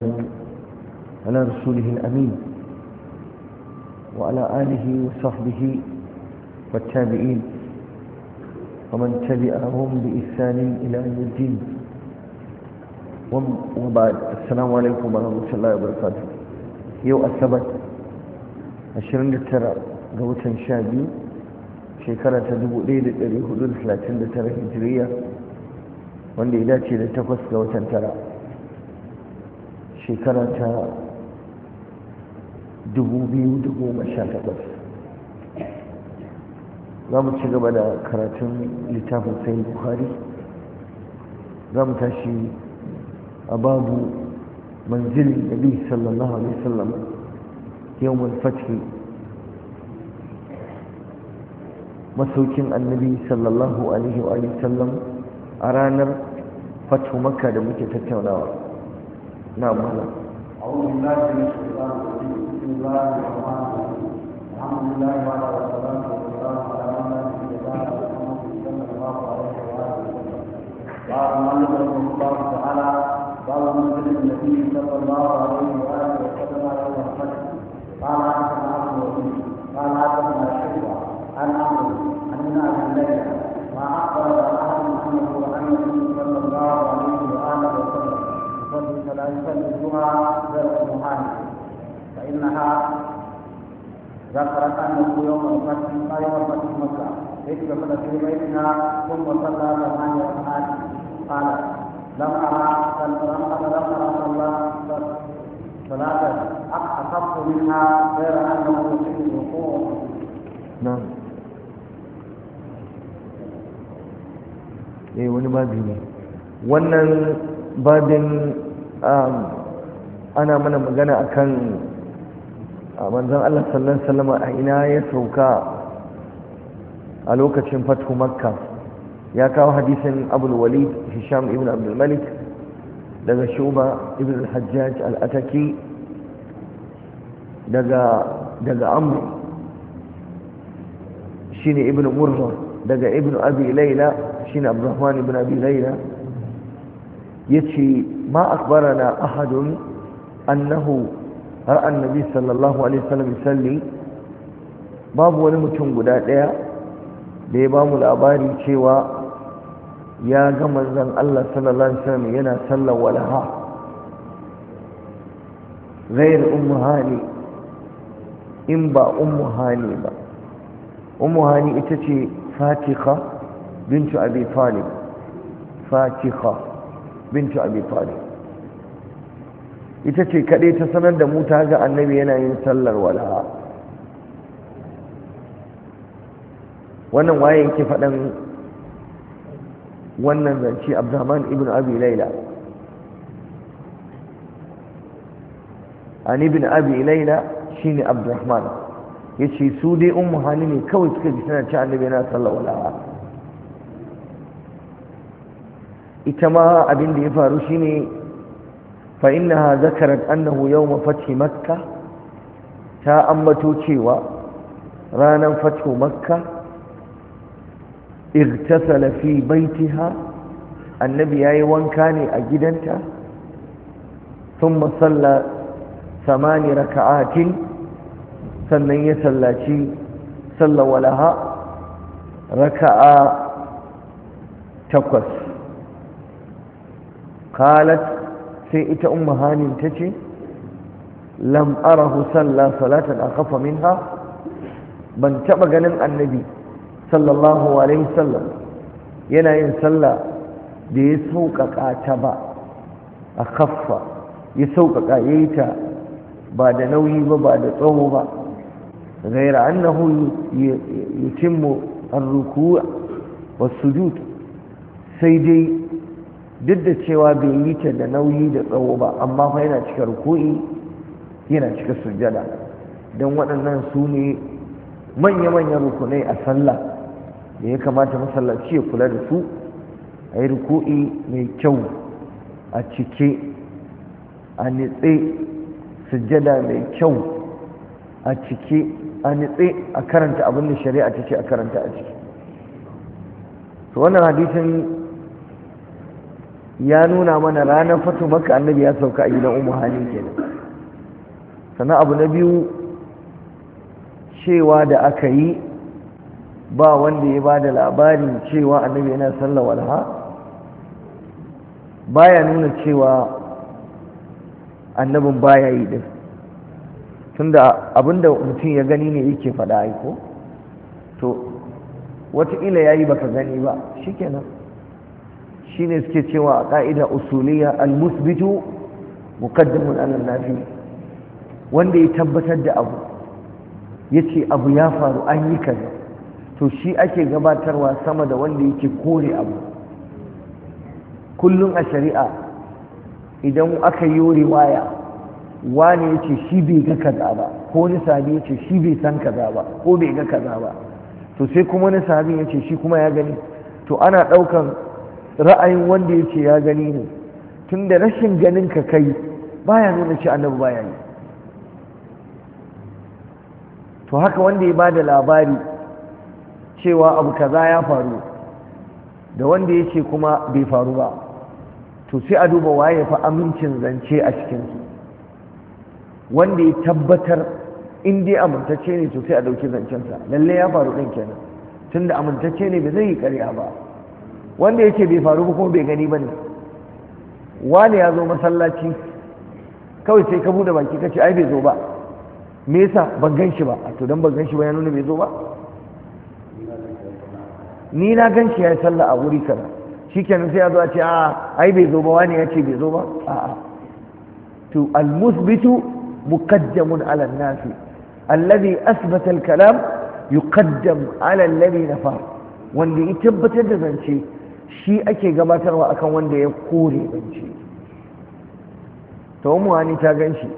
على رسوله الأمين وعلى آله وصحبه والتابعين ومن تبعهم بإحسان إلى يوم الدين. وبعد، السلام عليكم ورحمة الله وبركاته. يوم السبت 29 ga watan 12 shekara ta 1439 hijiriya, wanda ya dace da 8 ga watan 9 shekara ta 2018. za mu ci gaba da karatun littafin sahih bukhari. za mu tashi a babu manzilin nabi sallallahu alaihi wasallam yawmul fath, masaukin annabi sallallahu alaihi wa sallam a ranar fatu makka da muke tattaunawa. na mala أعوذ بالله من الشيطان الرجيم. بسم الله الرحمن الرحيم. الحمد لله وعلى والصلاة والسلام على من لا نبي بعده محمد صلى الله عليه وآله وسلم. قال المؤلف رحمه الله تعالى: باب منزل النبي صلى الله عليه وآله وسلم يوم الفتح. قال حدثنا عبد الوليد قال حدثنا شعبة عن عمرو عن ابن أبي ليلى ما أخبر أحد أنه عن النبي صلى الله عليه وآله وسلم فلا يصلي الجمعة غير المهاجر، فإنها ذكرت أنه يوم الفتح مكة اكتفل في بيتنا ثم صلى 8 ركعات. قال: لم أرى صلاة أخف منها غير أنه يصيب الوقوع. نعم. wani babi ne wannan babin. Ana mana magana akan manzon Allah sallallahu alaihi wasallam a ina ya sauka a lokacin fatu makka. ya kawo hadisin abul walid hisham ibn abdul malik daga shuba ibn al-hajjaj al-ataki daga amr shine ibn murra daga ibn abi layla shine abdurrahman ibn abi layla yace ما أخبرنا أحد أنه رأى النبي صلى الله عليه وسلم يصلي. باب wani mutum guda ɗaya da ya bamu labari cewa ya ga manzon Allah sallallahu alaihi wasallam yana sallar walaha غير ummu hani, in ba ummu hani ba. ummu hani ita ce Fatiha bintu Abi Talib. Fatiha bintu Abi Talib ita ce kaɗai ta sanar da mu ta ga annabi yana yin sallar walaha. wannan waye yake faɗan wannan zance? Abdurrahman ibn Abi Layla. an ibn Abi Layla shine Abdurrahman yace su dai ummu hani ne kawai suka ji tana ce annabi yana sallar walaha. ita ma abin da ya faru shine fa innaha zakarat annahu yawm fath makkah, ta ambato cewa ranar fathu makka irtasala fi baitiha, annabi yayi wanka ne a gidanta. thumma salla 8 raka'atin, sannan ya sallaci sallar walaha raka'a 8. qalat, sai ita ummu hanin tace: lam arahu salla salatan akhafa minha, ban taba ganin annabi sallallahu alaihi wasallam yana yin sallah da ya sauƙaƙa ta ba. akhaffa, ya sauƙaƙa yayi ta ba da nauyi ba, ba da tsawo ba. ghaira annahu yutimmu ar-ruku' was-sujud, sai dai duk da cewa bai yi ta da nauyi da tsawo ba, amma fa yana cika ruku'i yana cika sujjada, don waɗannan su ne manya-manyan rukunai a sallah da ya kamata masallaci ya kula da su. a yi ruku'i mai kyau, a cike, a nitse, sujjada mai kyau, a cike, a nitse, a karanta abin da shari'a ta ce a karanta a ciki. to wannan hadisin ya nuna mana ranar fatu maka annabi ya sauka a gidan Ummu Hani kenan. sannan abu na biyu cewa da aka yi ba wanda ya ba da labarin cewa annabi yana sallar walha baya nuna cewa annabin baya yi din, tunda abinda mutum ya gani ne yake faɗa aiko, to wataƙila ya yi baka gani ba shikenan. shine suke cewa a ƙa'ida usuliya al-musbitu muqaddamun ala nafi, wanda ya tabbatar da abu yace abu ya faru an yi kaza to shi ake gabatarwa sama da wanda yake kore abu. kullum a shari'a idan aka yi riwaya wani yace shi bai ga kaza ba, ko wani sahabi yace shi bai san kaza ba ko bai ga kaza ba, to sai kuma wani sahabi yace shi kuma ya gani, to ana ɗaukan ra'ayin wanda ya ce ya gani ne, tun da rashin ganin ka kai baya nuna ce annabi baya yi. to haka wanda ya bada labari cewa abu kaza ya faru da wanda ya ce kuma bai faru ba, to sai a duba waye fa amincin zance a cikinsu. wanda ya tabbatar in dai amintacce ne to sai a ɗauki zancensa, lalle ya faru ɗin kenan, tun da amintacce ne bai zai yi ƙarya ba. wanda yake bai faru ba kuma bai gani ba ne, wani ya zo masallaci kawai sai ka bude baki kace ai bai zo ba, me yasa ban gan shi ba, to dan ban gan shi ba ya nuna bai zo ba. ni na gan shi ya yi sallah a wuri kaza shikenan sai ya zo a ce a ai bai zo ba, wani ya ce bai zo ba, a'a. to al-musbitu muqaddamun ala an-nafi alladhi asbata al-kalam yuqaddam ala alladhi nafa, wanda ya tabbatar da zance shi ake gabatarwa akan wanda ya kore zance. to Ummu Hani ta gan shi,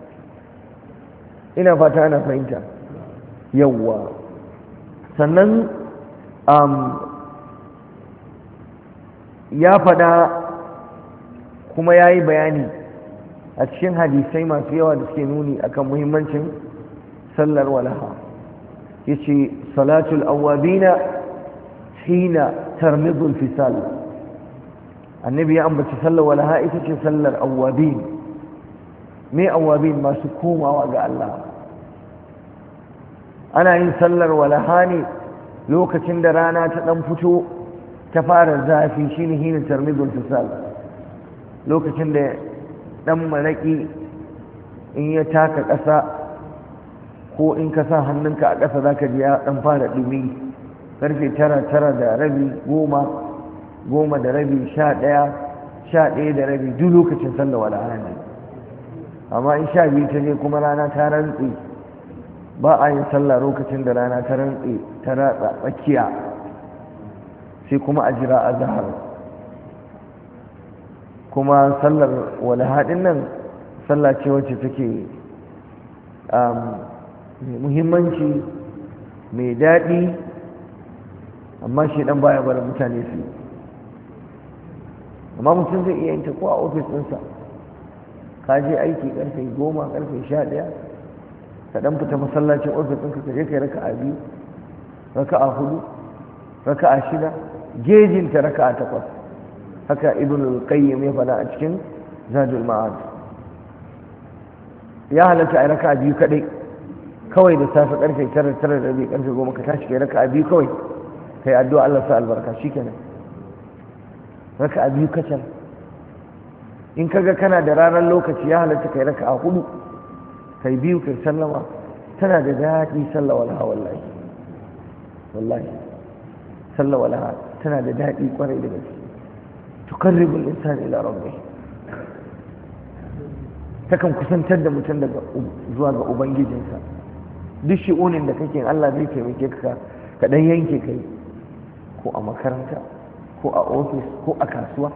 ina fata ana fahimta. yawwa sannan ya fada kuma ya yi bayani a cikin hadisai masu yawa da suke nuni akan muhimmancin sallar walaha. yace salatul awwabina hina tarmidul fisal, annabi ya ambaci sallar walaha ita ce sallar awwabin. me awwabin? masu komawa ga Allah. ana yin sallar walaha ne lokacin da rana ta dan fito ta fara zafi, shine hina tarmidul fisal, lokacin da dan maraki in ya taka ƙasa ko in ka sa hannunka a ƙasa zaka ji ya dan fara dumi, karfe 9 da rabi 10 da rabi 11 da rabi duk lokacin sallar walaha ne. amma in 12 ta je kuma rana ta rantsi, ba a yin sallah lokacin da rana ta rantsi ta ratsa tsakiya, sai kuma a jira azhar. kuma sallar walaha din nan sallah ce wacce take muhimmanci mai daɗi, amma shi dan baya bar mutane su. amma mutum zai iya yin ta ko a ofis ɗinsa, ka je aiki karfe 10 karfe 11 ka dan fita masallacin ofis ɗinka ka je kai raka'a 2 raka'a 4 raka'a 6 gejinta raka'a 8. haka ibn al-qayyim ya faɗa a cikin zadul ma'ad. ya halatta a raka'a 2 kadai, kawai da safe karfe 9 da rabi karfe 10 ka tashi kai raka'a 2 kawai kai addu'a Allah sa albarka shikenan. raka'a 2 kacal. in kaga kana da ranar lokaci ya halatta kai raka'a 4 kai 2 kai sallama. tana da daɗi sallah walaha, wallahi sallah walaha tana da daɗi kwarai da gaske. tuqarribu al-insan ila rabbih, takan kusantar da mutum zuwa ga ubangijinsa. duk shi'unin da kake Allah zai taimake ka ka dan yanke kai, ko a makaranta ko a ofis ko a kasuwa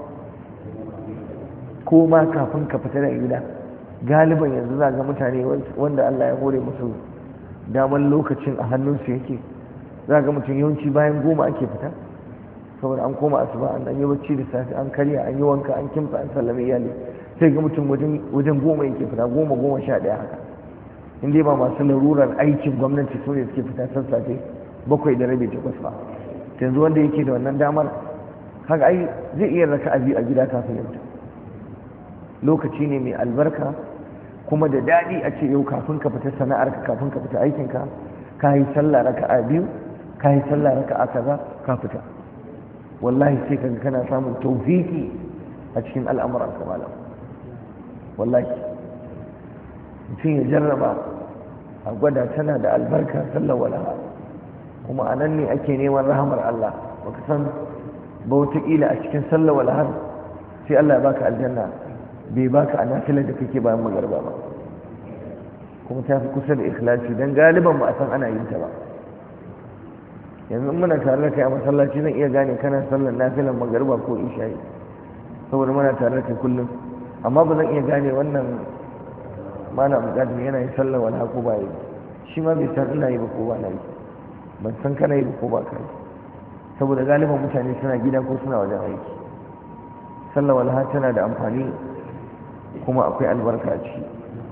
ko ma kafin ka fita daga gida. galiban yanzu za ga mutane wanda Allah ya hore musu daman lokacin a hannunsu yake, za ga mutum yawanci bayan 10 ake fita, saboda an koma asuba an yi bacci da safe an karya an yi wanka an kimfa an sallame iyali, sai ga mutum wajen 10 yake fita, 10-11 haka. in dai ba masu larurar aikin gwamnati su ne suke fita sassafe 7 da rabi 8 ba. yanzu wanda yake da wannan damar haka ai zai iya raka'a biyu a gida kafin ya fita. Lokaci ne mai albarka kuma da daɗi a ce yau kafin ka fita sana'arka, kafin ka fita aikinka, ka yi sallah raka'a biyu, ka yi sallah raka'a kaza ka fita. Wallahi sai kaga kana samun tawfiki a cikin al'amuran ka malam. Wallahi mutum ya jarraba a gwada, tana da albarka sallar walaha, kuma a nan ne ake neman rahamar Allah. Baka san ba, wataƙila a cikin sallar walahar sai Allah ya baka aljanna, bai baka a nafilar da kake bayan magarba ba, kuma ta fi kusa da ikhlasi, don galiban ba a san ana yin ta ba. Yanzu muna tare da kai a masallaci zan iya gane kana sallar nafilar magarba ko isha'i, saboda muna tare da kai kullum, amma ba zan iya gane wannan mana bukatar yana yi sallar wala ko ba yi, shi ma bai san ina yi ba ko ba na yi, ban san kana yi ba ko ba ka yi, saboda galiban mutane suna gida ko suna wajen aiki. Sallar wala tana da amfani kuma akwai albarka a ciki.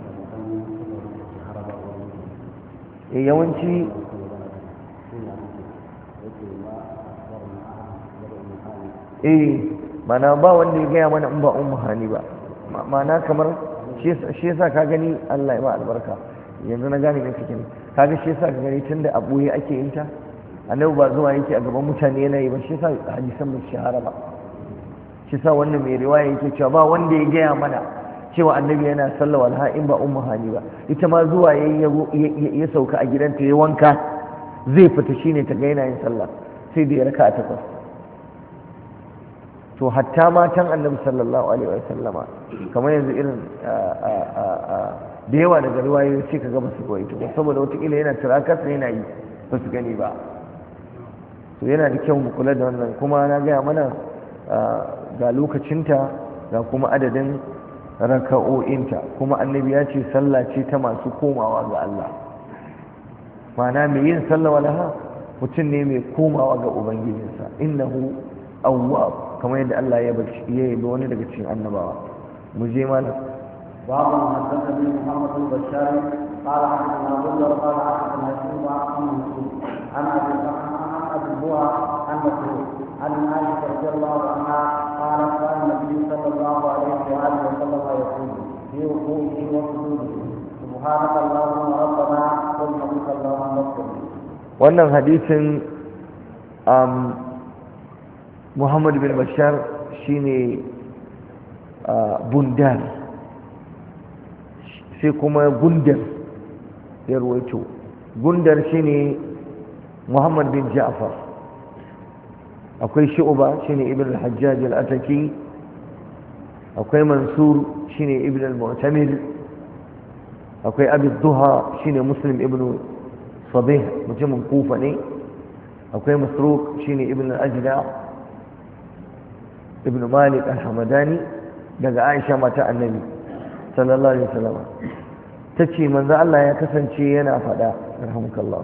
Yawanci mana ba wanda ya gaya mana in ba ummu hani ba, mana kamar shi yasa ka gani, Allah ya ba albarka, yanzu na gane me kake ne, kaga shi yasa ka gani tunda a boye ake yin ta, annabi ba zuwa yake a gaban mutane yana yi ba, shi yasa hadisan ba shahara ba. Shi yasa wannan mai riwaya yake cewa ba wanda ya gaya mana cewa annabi yana sallah walha in ba ummu hani ba, ita ma zuwa ya sauka a gidanta ya wanka zai fita shine ta ga yana yin sallah, sai da ya raka a 8. to hatta matan annabi sallallahu alaihi wa sallama kamar yanzu irin da yawa daga riwayoyi sai kaga ba su koyi to saboda wataƙila yana tirakarsa yana yi ba su gani ba. to yana da kyau mu kula da wannan, kuma na gaya mana ga lokacinta ga kuma adadin raka'o'inta, kuma annabi ya ce sallah ce ta masu komawa ga Allah. ma'ana mai yin sallah walaha mutum ne mai komawa ga ubangijinsa, innahu awwab, kamar yadda Allah ya yi wani daga cikin annabawa. mu je malam. babu haddathani Muhammad bin Bashar qala haddathana Abdullah qala haddathana Shuba an Mansur an Abi Buha an Masruq an Aisha radhiyallahu anha qalat kana Nabi sallallahu alaihi wa alihi wa sallam yaqulu fi ruku'ihi wa sujudihi subhanaka Allahumma rabbana wa bihamdika Allahumma ighfir. wannan hadisin Muhammad bin Bashar shine Bundar, sai kuma Gundar ya ruwaito. Gundar shine Muhammad bin Ja'far, akwai Shu'ba shine Ibn al-Hajjaj al-Ataki, akwai Mansur shine Ibn al-Mu'tamir, akwai Abi Duha shine Muslim ibn Sabih mutumin Kufa ne, akwai Masruq shine Ibn al-Ajda ibn Malik al-Hamadani daga Aisha mata annabi sallallahu alaihi wasallam tace manzo Allah ya kasance yana fada rahmukallah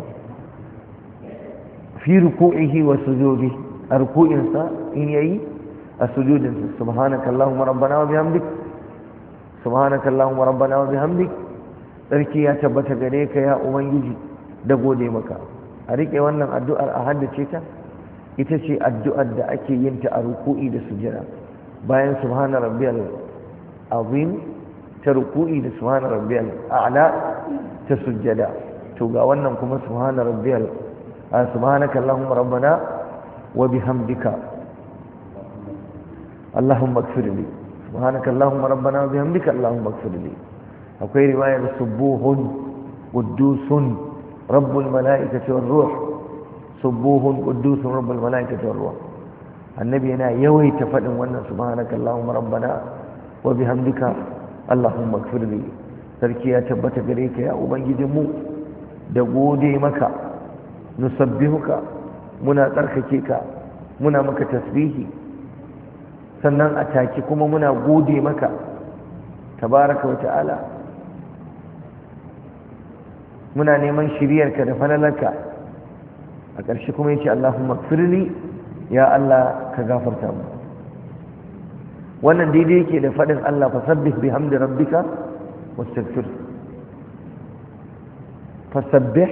fi ruku'ihi wa sujudi, a ruku'insa in yayi, a sujudinsa subhanaka allahumma rabbana wa bihamdik, subhanaka allahumma rabbana wa bihamdik, sarki ya tabbata gare ka ya ubangiji da gode maka. a rike wannan addu'ar a haddace ta, ita ce addu'ar da ake yin ta a ruku'i da sujjada, bayan subhana rabbiyal azim ta ruku'i da subhana rabbiyal a'la ta sujjada. to ga wannan kuma subhanaka allahumma rabbana wa bihamdika allahumma ighfirli, subhanaka allahumma rabbana wa bihamdika allahumma ighfirli. akwai riwayar subuhun quddusun rabbul malaikati war ruh, subuhun quddusun rabbul malaikati war ruh. annabi yana yawaita fadin wannan subhanaka allahumma rabbana wa bihamdika allahumma ighfirli. sarki ya tabbata gare ka ya ubangijinmu da gode maka, nusabbihuka muna tsarkake ka, muna maka tasbihi, sannan a take kuma muna gode maka tabaraka wa ta'ala, muna neman shiriyarka da falalarka. a ƙarshe kuma yace Allahumma ighfirli, ya Allah ka gafarta mu. wannan daidai yake da faɗin Allah fasabbih bihamdi rabbika wastaghfir, fasabbih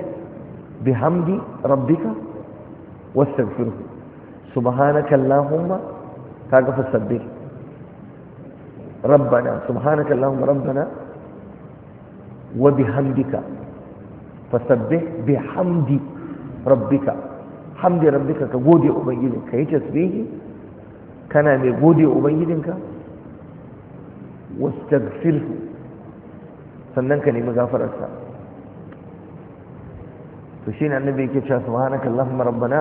bihamdi rabbika wastaghfir, subhanaka allahumma kaga fasabbih rabbana subhanaka allahumma rabbana wa bihamdika fasabbih bihamdi rabbika hamdi rabbika ka gode ubangijinka ka yi tasbihi kana mai gode ubangijinka wastaghfirhu sannan ka nemi gafararsa to shine annabi yake cewa subhanaka allahumma rabbana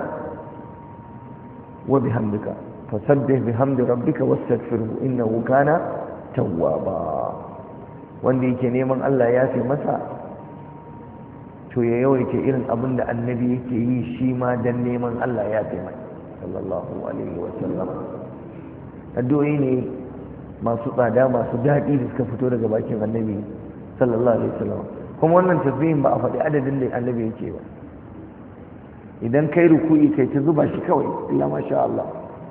wa bihamdika fasabbih bihamdi rabbika wastaghfirhu innahu kana tawwaba wanda yake neman Allah ya fi masa to ya yawaita irin abin da annabi yake yi shi ma dan neman Allah ya fi mai sallallahu alaihi wa sallam addu'o'i ne masu tsada masu daɗi da suka fito daga bakin annabi sallallahu alaihi wa sallam kuma wannan tasbihin ba a faɗi adadin da annabi yake ba idan kai ruku'i kai ta zuba shi kawai illa masha Allah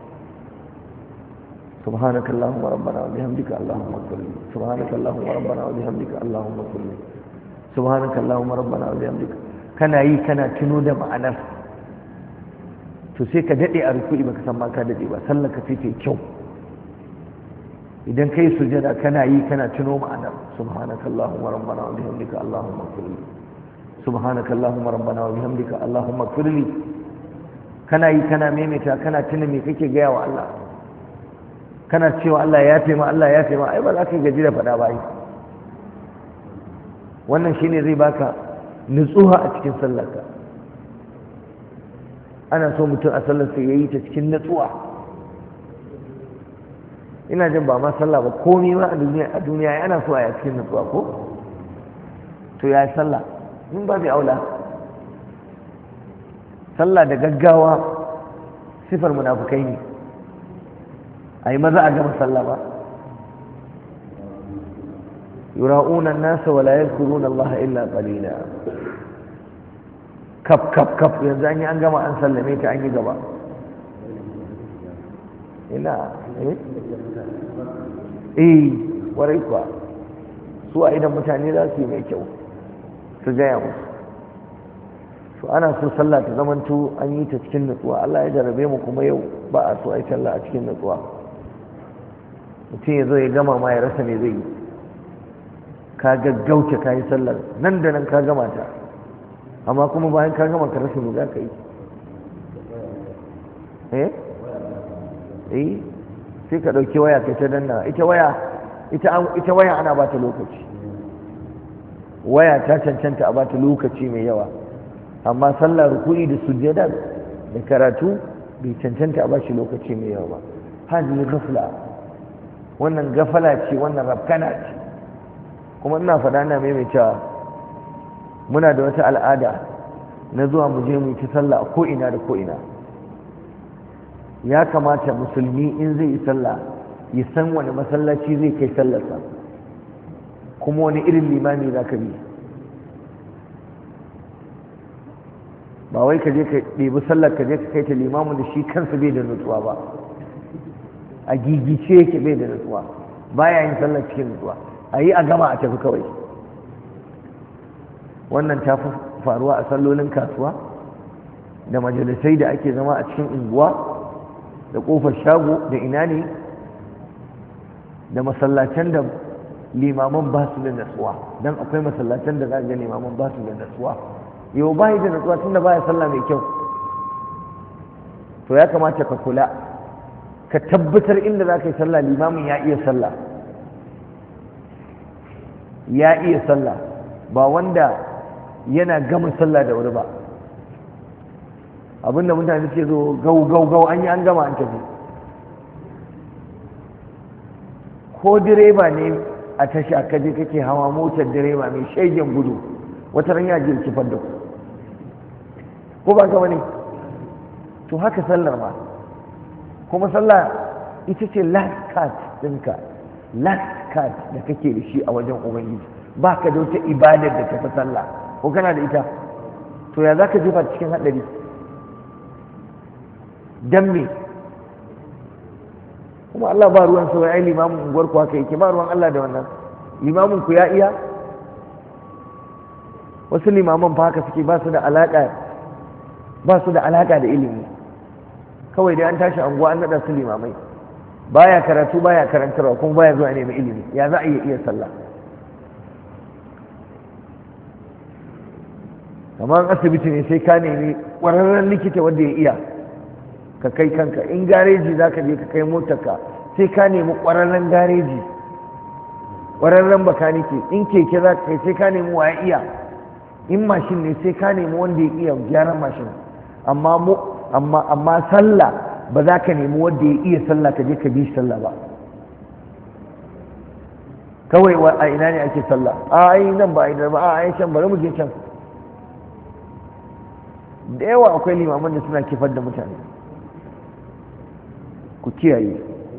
سبحانك اللهم ربنا وبحمدك اللهم اغفر لي سبحانك اللهم ربنا وبحمدك اللهم اغفر لي سبحانك اللهم ربنا وبحمدك kana yi kana tuno da ma'anar to sai ka dade a ruku'i baka san ma ka dade ba sallar ka sai ta kyau idan kai sujada kana yi kana tuno ma'anar subhanaka allahumma rabbana wa bihamdika allahumma ighfir li subhanaka allahumma rabbana wa bihamdika allahumma ighfir li kana yi kana maimaita kana tuna me kake gaya wa Allah kana cewa Allah ya taima Allah ya taima ai ba za ka gaji da faɗa ba ai wannan shine zai baka nutsuwa a cikin sallarka ana so mutum a sallarsa yayi ta cikin nutsuwa ina jin ba ma sallah ba komai ma a duniya ana so a yi cikin nutsuwa ko to ya yi sallah in ba zai aula sallah da gaggawa sifar munafukai ne a yi maza a gama sallah ba yura'una nasa wala yadhkuruna Allah illa qalila kaf yanzu an yi an gama an sallame ta an yi gaba ina warai kuwa su a idan mutane za su yi mai kyau su gaya musu to ana so sallah ta zamanto an yi ta cikin nutsuwa Allah ya jarabe mu kuma yau ba a so a yi sallah a cikin nutsuwa mutum ya zo ya gama ma ya rasa me zai yi ka gaggauce ka yi sallar nan da nan ka gama ta amma kuma bayan ka gama ka rasa me za ka yi sai ka ɗauki waya kai ta danna ita waya ana ba ta lokaci waya ta cancanta a ba ta lokaci mai yawa amma sallar ruku'i da sujjada da karatu bai cancanta a ba shi lokaci mai yawa ba hajji ghafla wannan gafala ce wannan rafkana ce kuma ina faɗa na maimaitawa muna da wata al'ada na zuwa mu je mu yi ta sallah a ko'ina da ko'ina ya kamata musulmi in zai yi sallah ya san wani masallaci zai kai sallarsa kuma wani irin limami za ka bi ba wai ka je ka ɗebi sallar ka je ka kai ta limamin da shi kansa bai da nutsuwa ba a gigice yake bai da nutsuwa baya yin sallar cikin nutsuwa a yi a gama a tafi kawai wannan ta fi faruwa a sallolin kasuwa da majalisai da ake zama a cikin unguwa da kofar shago da ina ne da masallacen da limaman ba su da natsuwa don akwai masallacen da za ga limaman ba su da natsuwa yau ba da natsuwa tun da baya sallah mai kyau to ya kamata ka kula ka tabbatar inda za ka yi sallah limamin ya iya sallah ba wanda yana gama sallah da wuri ba abinda mutane ce zo gau an yi an gama an tafi ko direba ne a tasha kaje kake hawa motar direba mai shaigen gudu wata ran ya je kifar da ku ko ba gaba ne to haka sallar ma kuma sallah ita ce last card ɗinka last card da kake da shi a wajen ubangiji ba ka da wata ibadar da tafi sallah ko kana da ita to ya za ka jefa cikin haɗari don me kuma Allah ba ruwan sauyi ai limamin unguwar ku haka yake ba ruwan Allah da wannan limamin ku ya iya wasu limaman fa haka suke ba su da alaka da ilimi kawai dai an tashi anguwa an nada su limamai baya karatu baya karantarwa kuma baya zuwa neman ilimi, ya za a iya sallah? kamar asibiti ne sai ka nemi ƙwararren likita wanda ya iya ka kai kanka. in gareji za ka je ka kai motarka sai ka nemi ƙwararren gareji, ƙwararren bakanike. in keke za ka kai sai ka nemi wa ya iya. in mashin ne sai ka nemi wanda ya iya gyaran mashin. amma sallah ba za ka nemi wanda ya iya sallah ka je ka bi sallah ba. kawai a ina ne ake sallah? ai nan ba a ba, ai can bari mu je can. da yawa akwai limaman da suna kifar da mutane, ku kiyaye.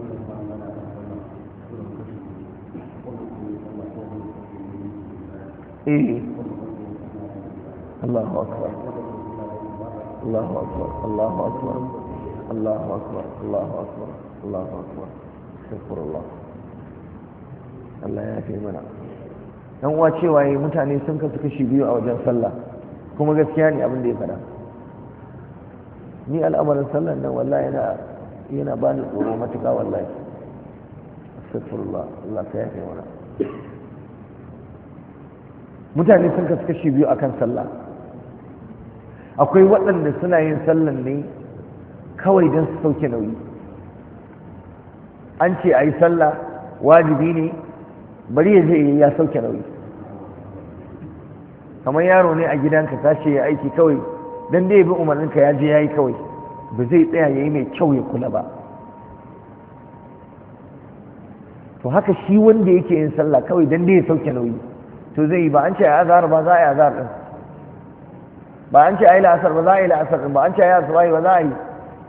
Allahu akbar, Allahu akbar, Allahu akbar, Allahu akbar, Allahu akbar, Allahu akbar. Astaghfirullah. Allah ya fi mana. Dan uwa cewa mutane sun kasu kashi biyu a wajen sallah, kuma gaskiya ne abin da ya faɗa. ni al'amarin sallan nan wallahi yana ba ni tsoro matuƙa wallahi. Astaghfirullah, Allah ka yafe mana. mutane sun kasu kashi biyu akan sallah. akwai waɗanda suna yin sallan ne kawai don su sauke nauyi. an ce a yi sallah wajibi ne, bari ya je ya sauke nauyi. kamar yaro ne a gidanka ka ce ya aiki kawai don dai bi umarninka ya je ya yi kawai, ba zai tsaya ya yi mai kyau ya kula ba. to haka shi wanda yake yin sallah kawai don dai ya sauke nauyi to zai yi. ba an ce a yi azhar ba za a yi azhar ɗin, ba an ce a yi la'asar ba za a yi la'asar ɗin, ba an ce a yi asubahi ba za a yi.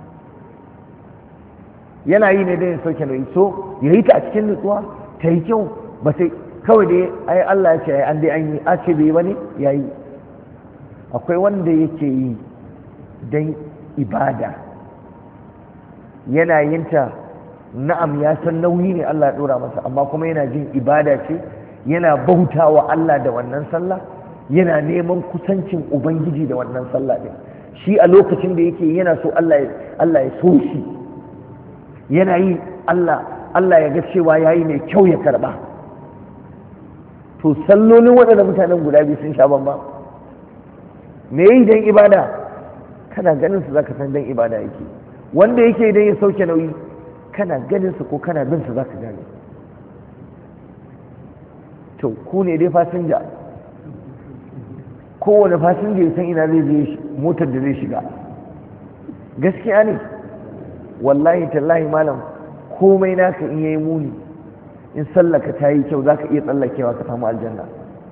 yana yi ne don ya sauke nauyi, so ya yi ta a cikin nutsuwa ta yi kyau. ba sai kawai dai ai Allah ya ce ai an dai an yi, a ce bai yi ba ne ya yi. akwai wanda yake yi don ibada, yana yin ta na'am ya san nauyi ne Allah ya dora masa, amma kuma yana jin ibada ce, yana bautawa Allah da wannan sallah, yana neman kusancin ubangiji da wannan sallah din. shi a lokacin da yake yana so Allah ya so shi, yana yi Allah ya ga cewa yayi mai kyau ya karba. to sallolin waɗannan mutanen guda biyu sun sha bamba. me yi don ibada kana ganin su zaka san don ibada yake, wanda yake don ya sauke nauyi kana ganin su ko kana bin su zaka gane. to ku ne dai fasinja, kowane fasinja ya san ina zai je motar da zai shiga. gaskiya ne wallahi tallahi malam, komai naka in yayi muni in sallaka ta yi kyau zaka iya tsallakewa ka samu aljanna.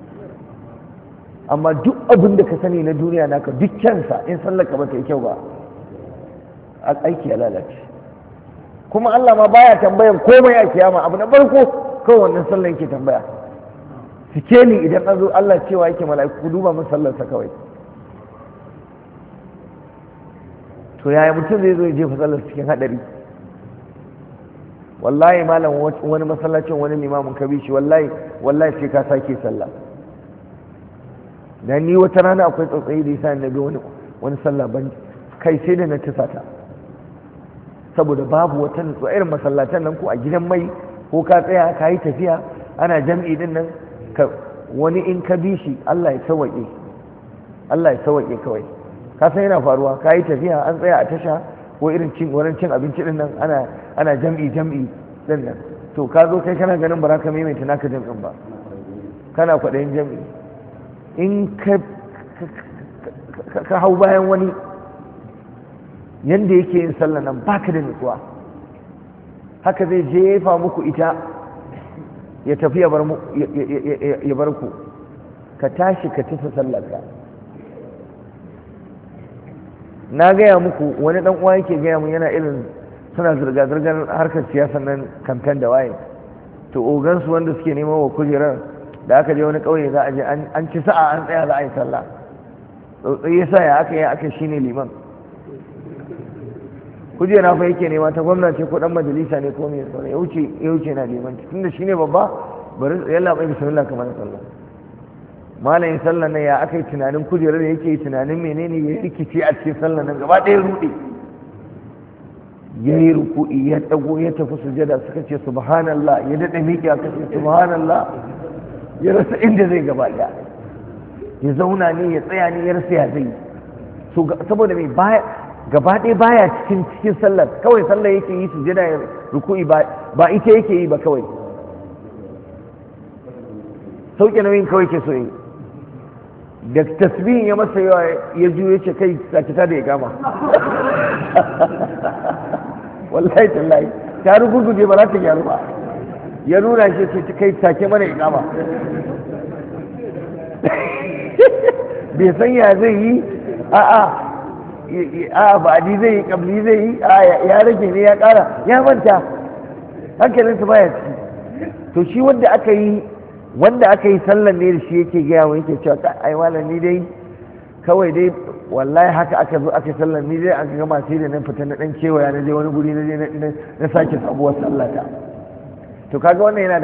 amma duk abin da ka sani na duniya naka duk kyansa in sallaka ba ta yi kyau ba, aiki ya lalace. kuma Allah ma baya tambayan komai a kiyama, abu na farko kawai wannan sallan ke tambaya. sikeli idan an zo Allah cewa yake mala'iku duba mun sallarsa kawai. to yaya mutum zai zo ya jefa sallar cikin hadari? wallahi malam wani masallacin wani limamin ka bi shi wallahi sai ka sake sallah. dan ni wata rana akwai tsautsayi da yasa na bi wani sallah ban kai sai da na tisata, saboda babu wata nutsuwa irin masallatan nan ko a gidan mai ko ka tsaya ka yi tafiya ana jam'i din nan wani in ka bi shi Allah ya sauwaƙe kawai. ka san yana faruwa ka yi tafiya an tsaya a tasha ko irin wurin cin abinci din nan ana jam'i din nan, to ka zo kai kana ganin ba za ka maimaita naka jam'in ba, kana kwaɗayin jam'i. in ka hau bayan wani yanda yake yin sallah nan baka da nutsuwa, haka zai jefa muku ita ya tafi ya bar ku, ka tashi ka tafi sallarka. na gaya muku wani dan uwa yake gaya mu yana irin suna zirga-zirgar harkar siyasa nan kamfen da waye, to ogansu wanda suke neman wa kujerar da aka je wani ƙauye za a je an ci sa'a an tsaya za a yi sallah, tsotsai ya sa ya aka shine liman. kujera fa yake nema ta gwamnati ko dan majalisa ne ko me ya wuce na liman, tunda shine babba bari yalla bai bismillah kamar sallah. malamin sallah nan ya aka yi tunanin kujerar yake tunanin menene ya rikice a cikin sallah nan gaba ɗaya rude. ya yi ruku'i ya dago ya tafi sujada suka ce subhanallah, ya daɗe miƙe aka ce subhanallah, ya rasa inda zai gaba ɗaya, ya zauna ne ya tsaya ne ya rasa ya zai. So saboda mai gaba ɗaya baya cikin sallar, kawai sallar yake yi sujada ya ruku'i ba ita yake yi ba, kawai sauke nauyin kawai ke so yi. Da tasbihin ya masa yawa ya juyo ce kai sakita da ya gama wallahi tallahi ta ruguguje ba za ta gyaru ba, ya nuna shi ce kai take mana ya gama bai san ya zai yi, a'a ba'adi zai yi, kabli zai yi, ya rage ne ya kara, ya manta hankalinsa baya ciki. To shi wanda aka yi sallan ne da shi yake gaya wa yake cewa ai malam ni dai kawai dai wallahi haka aka zo aka sallan ni dai aka gama sai da nan fita na dan kewaya na je wani guri na je na sake sabuwar sallata. To kaga wannan yana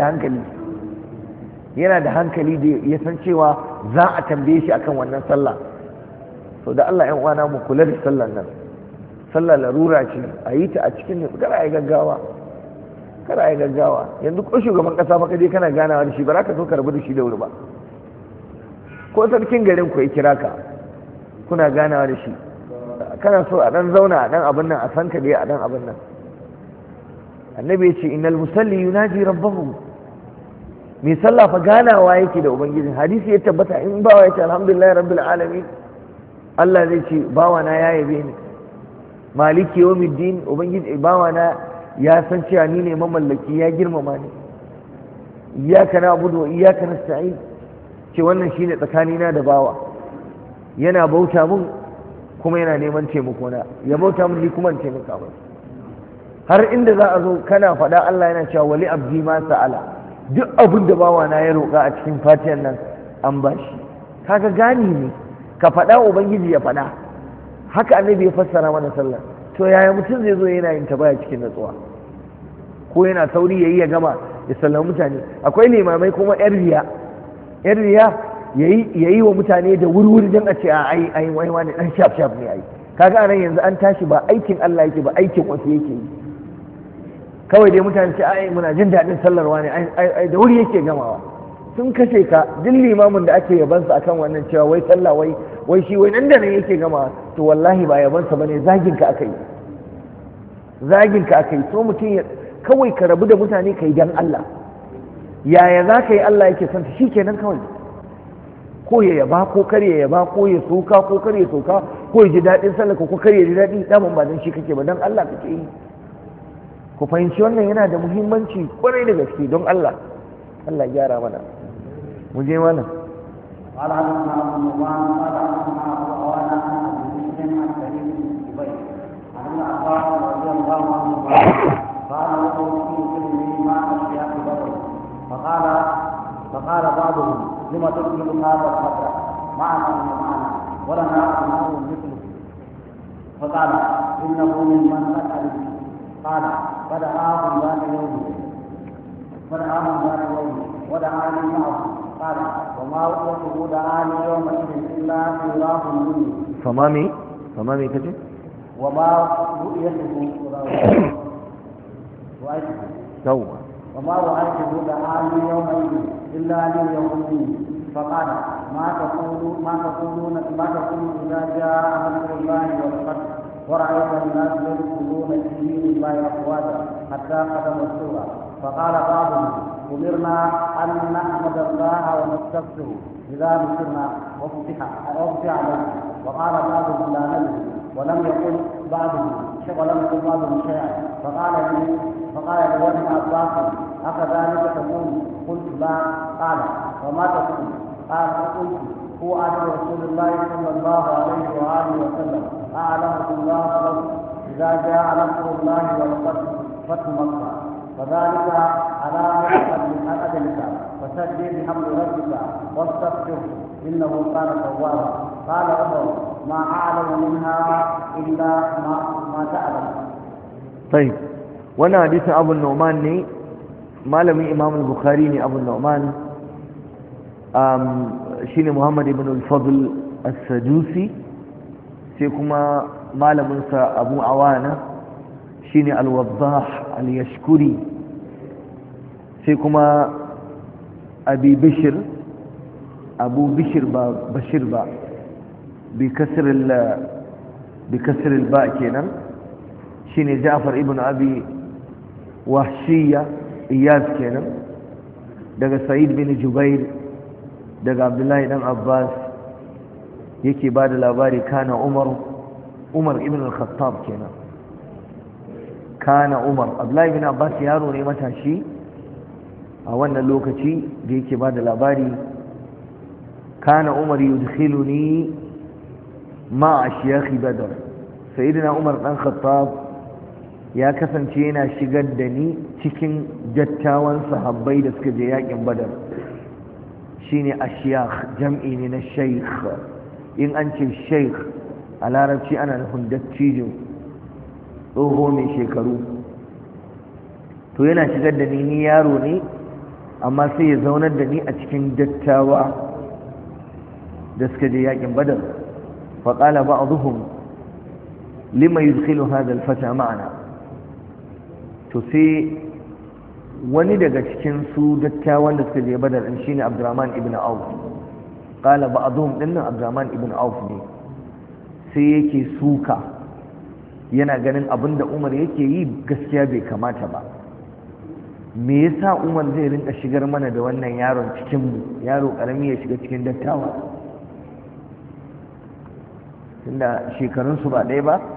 da hankali da ya san cewa za a tambaye shi akan wannan sallah. So da Allah ƴan uwana mu kula da sallar nan, sallah larura ce, a yi ta a cikin ne, kada a yi gaggawa. Yanzu ko shugaban kasa fa kaje kana ganawa da shi ba za ka so ka rabu da shi da wuri ba, ko sarkin garin ku ya kira ka kuna ganawa da shi, kana so a dan zauna a dan abin nan, a san ka dai a dan abin nan. Annabi ya ce innal musalli yunaji rabbahu, mai sallah fa ganawa yake da ubangiji. Hadisi ya tabbata in bawa ya ce alhamdulillahi rabbil alamin, Allah zai ce bawa na ya yabe ni, maliki yawmiddin, ubangiji bawa na ya san cewa ni ne mamallaki, ya girmama ni, iyyaka na'budu wa iyyaka nasta'in, ce wannan shine tsakanina da bawa, yana bauta mun kuma yana neman taimako na, ya bauta mun ni kuma in taimaka masa. Har inda za a zo kana faɗa Allah yana cewa wali abdi ma sa'ala, duk abin da bawa na ya roƙa a cikin fatiyan nan an bashi. Kaga gani ne ka faɗa ubangiji ya faɗa. Haka annabi ya fassara mana sallah. To yaya mutum zai zo yana yin ta baya cikin natsuwa, ko yana sauri yayi ya gama ya sallama mutane? Akwai limamai kuma yan riya yayi wa mutane da wurwuri don a ce a ai wai wani dan shaf ne ai. Kaga anan yanzu an tashi ba aikin Allah yake ba, aikin wasu yake yi. Kawai dai mutane ce ai muna jin daɗin sallar wani ai da wuri yake gamawa. Sun kashe ka. Duk limamin da ake yabansa akan wannan cewa wai sallah wai shi wai nan da nan yake gamawa, to wallahi ba yabansa bane, zagin ka akai. So mutum kawai ka rabu da mutane kai dan Allah. Yaya za ka yi Allah yake son ta, shikenan kawai. Ko ya yaba ko kar ya yaba, ko ya soka ko kar ya soka, ko ya ji daɗin sallah ko kar ya ji daɗi, daman ba dan shi kake ba, dan Allah kake yi. Ku fahimci wannan yana da muhimmanci kwarai da gaske, don Allah ya gyara mana. mu je mana. قال حدثنا ابو النعمان قال حدثنا ابو عوانه عن ابي مسلم عن سعيد بن جبير عن ابن عباس رضي الله عنه قال له في كلمه ما اشياء في بدر فقال بعضهم لم تكمل هذا القدر معنا ومعنا ولنا ابناء مثله فقال انه ممن نسال قال فدعاهم ذات يوم ودعاني معه قال وما وجهه دعاني يومئذ الا فراق مني. فما مي كتب وما رؤيته وما رأيته دعاني يومئذ الا ليومئذ. فقال ما تقولون اذا جاء امر الله والفتح ورأيت الناس يدخلون في دين الله أفواجا حتى ختم السورة. فقال بعضهم أمرنا أن نحمد الله ونستغفره إذا ذكرنا وفتح عليه. وقال بعضهم لا ندري ولم يقل بعضهم شيئا. فقال لابن عباس أكذلك تقول؟ قلت لا. قال وما تقول؟ قال قلت هو أجر رسول الله صلى الله عليه وآله وسلم أعلمه الله له إذا جاء نصر الله والفتح مكة فذلك علامة من أجلك فسبح بحمد ربك واستغفره إنه كان توابا. قال عمر ما أعلم منها إلا ما تعلم. طيب وانا حديث أبو النعمان ني مالمي إمام البخاري ني أبو النعمان shine Muhammad ibn al-Fadl as-Sadusi, sai kuma malaminsa Abu Awana shine al-waddah al-yashkuri, sai kuma abi bishr, abu bishr ba bashir ba, bi kasr al-ba kenan, shine ja'far ibn abi wahshiya iyas kenan, daga sa'id bin jubair daga abdullahi dan abbas yake ba da labari kana umar ibn al-khattab kenan, kana umar, abdullahi bin abbas yaro ne matashi a wannan lokaci da yake ba da labari, kana umar yudkhiluni ma ashiyakh badr, sayyidina umar dan khattab ya kasance yana shigar da ni cikin dattawan sahabbai da suka je yakin badar. Shine ashiyakh, jam'i ne na shaykh. In an ce shaykh a larabci ana nufin dattijo, tsoho mai shekaru. To yana shigar da ni yaro ne, amma sai ya zaunar da ni a cikin dattawa da suka je yakin badar. faƙala ba'dhum lima yudkhilu hadha al-fata ma'ana, to sai wani daga cikin su dattawan da suka je badar din shine Abdurrahman ibn Auf, qala ba'dhum dinnan Abdurrahman ibn Auf ne, sai yake suka, yana ganin abinda Umar yake yi gaskiya bai kamata ba. Me yasa Umar zai rinka shigar mana da wannan yaron cikin mu, yaro karami ya shiga cikin dattawa? Tunda shekarun su ba ɗaya ba,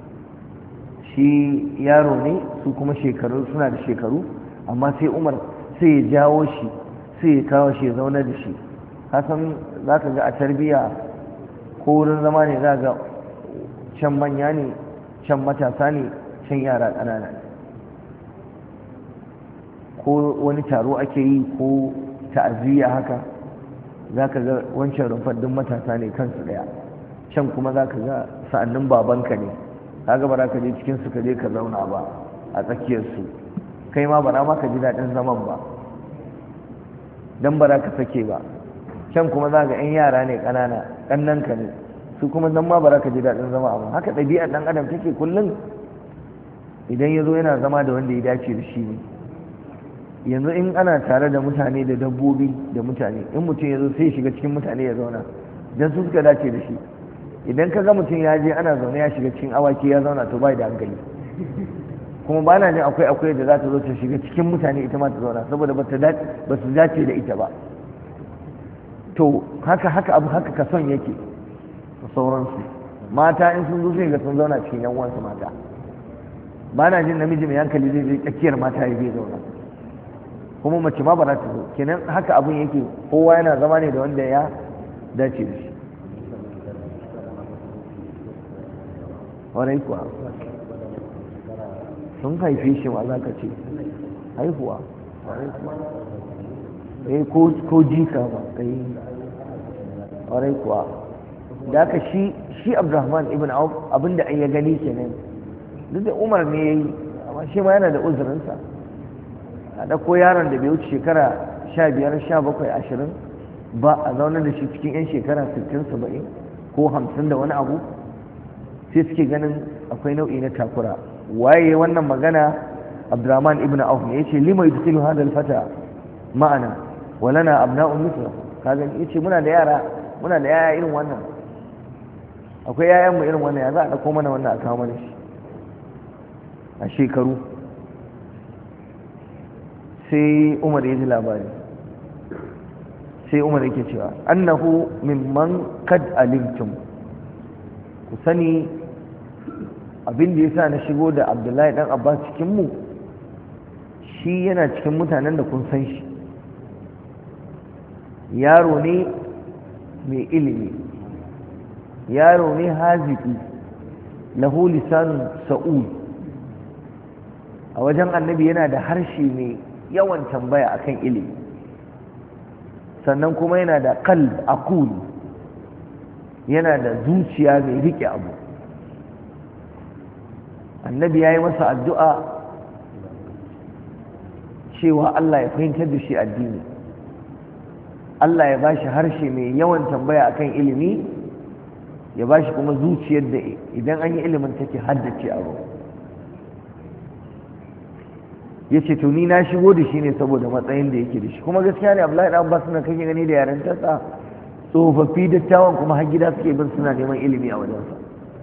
shi yaro ne, su kuma shekaru suna da shekaru, amma sai Umar sai ya jawo shi, sai ya kawo shi ya zauna da shi. Hasan za ka ga a tarbiya ko wurin zama ne, za ga can manya ne, can matasa ne, can yara ƙanana ne. Ko wani taro ake yi ko ta'aziyya haka, za ka ga wancan rumfar duk matasa ne kansu ɗaya, can kuma za ka ga sa'annin babanka ne, kaga ba za ka je cikinsu ka je ka zauna ba a tsakiyarsu, kai ma ba za ma ka ji daɗin zaman ba don ba za ka sake ba. Can kuma za ga 'yan yara ne ƙanana, ƙannanka ne, su kuma don ma ba za ka ji daɗin zama ba. Haka ɗabi'ar ɗan adam take kullum, idan ya zo yana zama da wanda ya dace da shi ne. Yanzu in ana tare da mutane da dabbobi da mutane, in mutum ya zo sai ya shiga cikin mutane ya zauna don su suka dace da shi. Idan ka ga mutum ya je ana zaune ya shiga cikin awaki ya zauna, to bai da hankali. Kuma ba na jin akwai da za ta zo ta shiga cikin mutane ita ma ta zauna, saboda ba su dace da ita ba. To haka abu haka ka son yake da sauransu. Mata in sun zo sai ga sun zauna cikin yan uwansu mata. Ba na jin namiji mai hankali zai je tsakiyar mata ya zai zauna, kuma mace ma ba za ta zo. Kenan haka abun yake, kowa yana zama ne da wanda ya dace da shi. Warai kuwa sun haife shi, ma za ka ce haihuwa, ko jika ba kai. Warai kuwa da aka shi Abdurrahman ibn Auf abinda an ya gani kenan, duk da Umar ne ya yi, amma shi ma yana da uzurinsa. A ɗauko yaron da bai wuce shekara 15, 17, 20 ba, a zaunar da shi cikin 'yan shekara 60, 70 ko 50 da wani abu, sai suke ganin akwai nau'i na takura. Waye wannan magana? Abdurrahman ibn Auf ne yace lima yudkhilu hadha al-fata ma'ana wa lana abna'un mithla. Kaga yace muna da yaya irin wannan, akwai yayan mu irin wannan, ya za a dauko mana wannan a kawo mana shi a shekaru. Sai Umar ya ji labari, sai Umar yake cewa annahu mimman kad alimtum, ku sani abin da yasa na shigo da Abdullahi dan Abbas cikin mu, shi yana cikin mutanen da kun san shi, yaro ne mai ilimi, yaro ne haziki, lahu lisanun sa'ud, a wajen annabi yana da harshe mai yawan tambaya akan ilimi, sannan kuma yana da qalb aqul, yana da zuciya mai rike abu. Annabi ya yi masa addu'a cewa Allah ya fahimtar da shi addini, Allah ya bashi harshe mai yawan tambaya akan ilimi, ya bashi kuma zuciyar da idan an yi ilimin take haddace abu. yace to ni na shigo da shi ne saboda matsayin da yake da shi, kuma gaskiya ne Abdullahi dan Abbas na kake gani da yarantarsa tsofaffi dattawan kuma har gida suke bin suna neman ilimi a wajensa.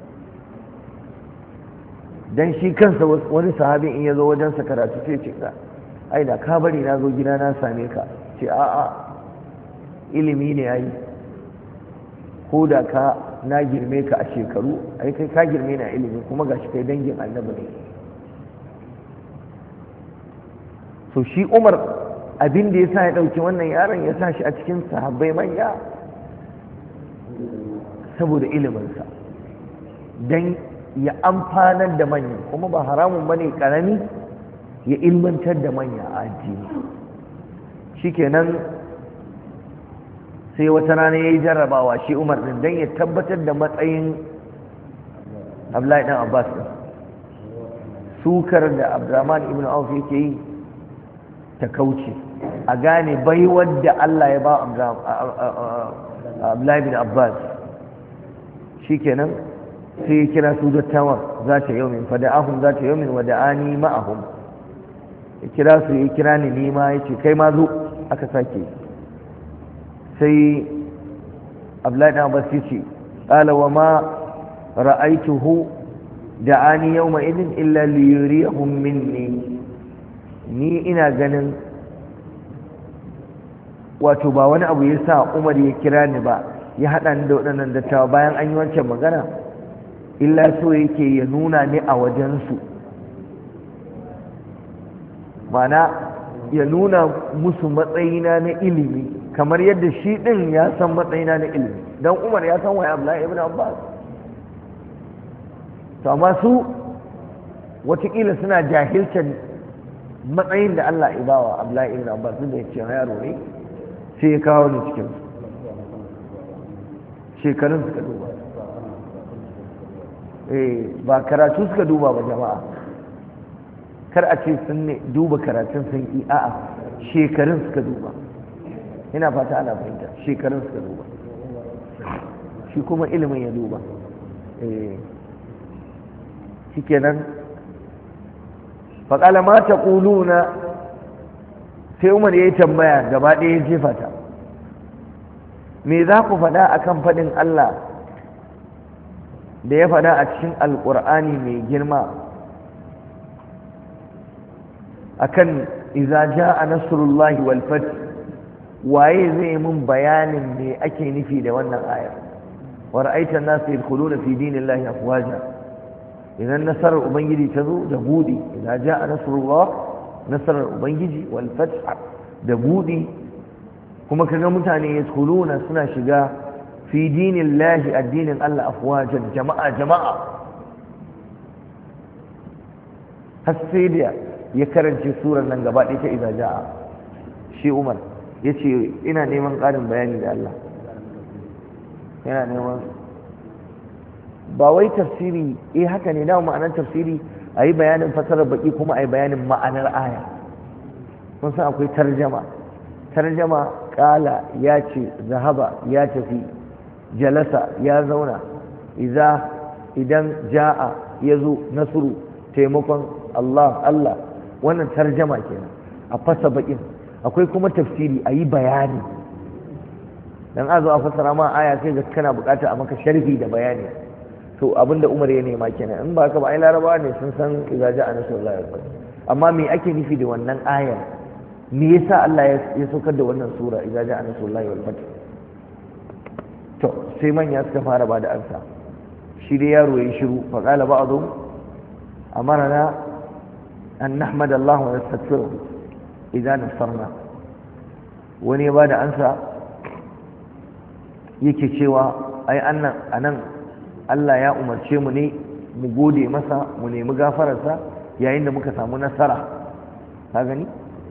Dan shi kansa wani sahabin in ya zo wajensa karatu sai ce ai da ka bari na zo gida na same ka, ce a'a ilimi ne yayi, ko da ka na girme ka a shekaru, ai kai ka girme na ilimi kuma gashi kai dangin annabi ne. so shi Umar abin da yasa ya dauki wannan yaron ya sa shi a cikin sahabbai manya saboda iliminsa, dan ya amfanar da manya, kuma ba haramun bane karami ya ilmantar da manya a addini. Shikenan sai wata rana yayi jarrabawa shi Umar din dan ya tabbatar da matsayin Abdullahi dan Abbas din. Sukar da Abdurrahman ibn Auf yake yi ta kauce, a gane baiwar da Allah ya ba Abdullahi ibn Abbas. Shikenan sai ya kira su dattawan za ta yaumin fada'ahum za ta yaumin wa da'ani ma'ahum, ya kira su ya kira ni nima ya ce kai ma zo, aka sake. sai Abdullahi ibn Abbas ya ce qala wa ma ra'aituhu da'ani yawma idin illa liyuriyahum minni, ni ina ganin wato ba wani abu yasa Umar ya kira ni ba, ya haɗa ni da waɗannan dattawa bayan an yi wancan magana, illa so yake ya nuna ni a wajensu, mana ya nuna musu matsayina na ilimi kamar yadda shi ɗin ya san matsayina na ilimi, don Umar ya san waye Abdullahi ibn Abbas. to amma su watakila suna jahilcin matsayin da Allah ya bawa Abdullahi ibn Abbas, da ya ce yaro ne sai ya kawo ni cikin shekarun suka duba, ba karatu suka duba ba jama'a, kar a ce sun ne duba karatun sun yi, a'a shekarun suka duba. ina fata ana fahimta, shekarun suka duba, shi kuma ilimin ya duba. shikenan faƙala ma ta ƙuluna, sai Umar ya yi tambaya gaba ɗaya ya jefa ta, me za ku faɗa akan faɗin Allah da ya faɗa a cikin alƙur'ani mai girma akan idza jaa nasrullahi wal fath? waye zai mun bayanin me ake nufi da wannan ayar? wa ra'aita an-nasa yadkhuluna fi dinillahi afwaja, idan nasarar ubangiji ta zo da budi, idza jaa nasrullah, nasarar ubangiji wal fath da budi, kuma kaga mutane yadkhuluna suna shiga fi dinillahi addinin Allah afwajan, jama'a jama'a. har sai da ya karance surar nan gaba ɗaya ta idza jaa, shi Umar yace ina neman ƙarin bayani da Allah, yana neman ba wai tafsiri haka ne, dawo ma'anar tafsiri a yi bayanin fasarar baki kuma a yi bayanin ma'anar aya. kun san akwai tarjama, ƙala ya ce, zahaba ya tafi, jalasa ya zauna, idan ja'a ya zo, nasuru taimakon Allah, wannan tarjama kenan, a fasa bakin. akwai kuma tafsiri a yi bayani, dan a zo a fasara ma aya sai ga kana bukata a maka sharhi da bayani. to abinda Umar ya nema kenan, in ba haka ba ai Larabawa ne sun san idza ja'a nasrullahi wal fath. amma me ake nufi da wannan ayar? me yasa Allah ya saukar da wannan sura idza ja'a nasrullahi wal fath? to sai manya suka fara ba da ansa, shi dai yaro ya shiru. fa qala ba'dhum amarna an nahmada Allah wa nastaghfiruh idza nasarna. wani ya ba da ansa yake cewa ai anan Allah ya umarce mu ne mu gode masa, mu nemi gafararsa yayin da muka samu nasara. ka gani,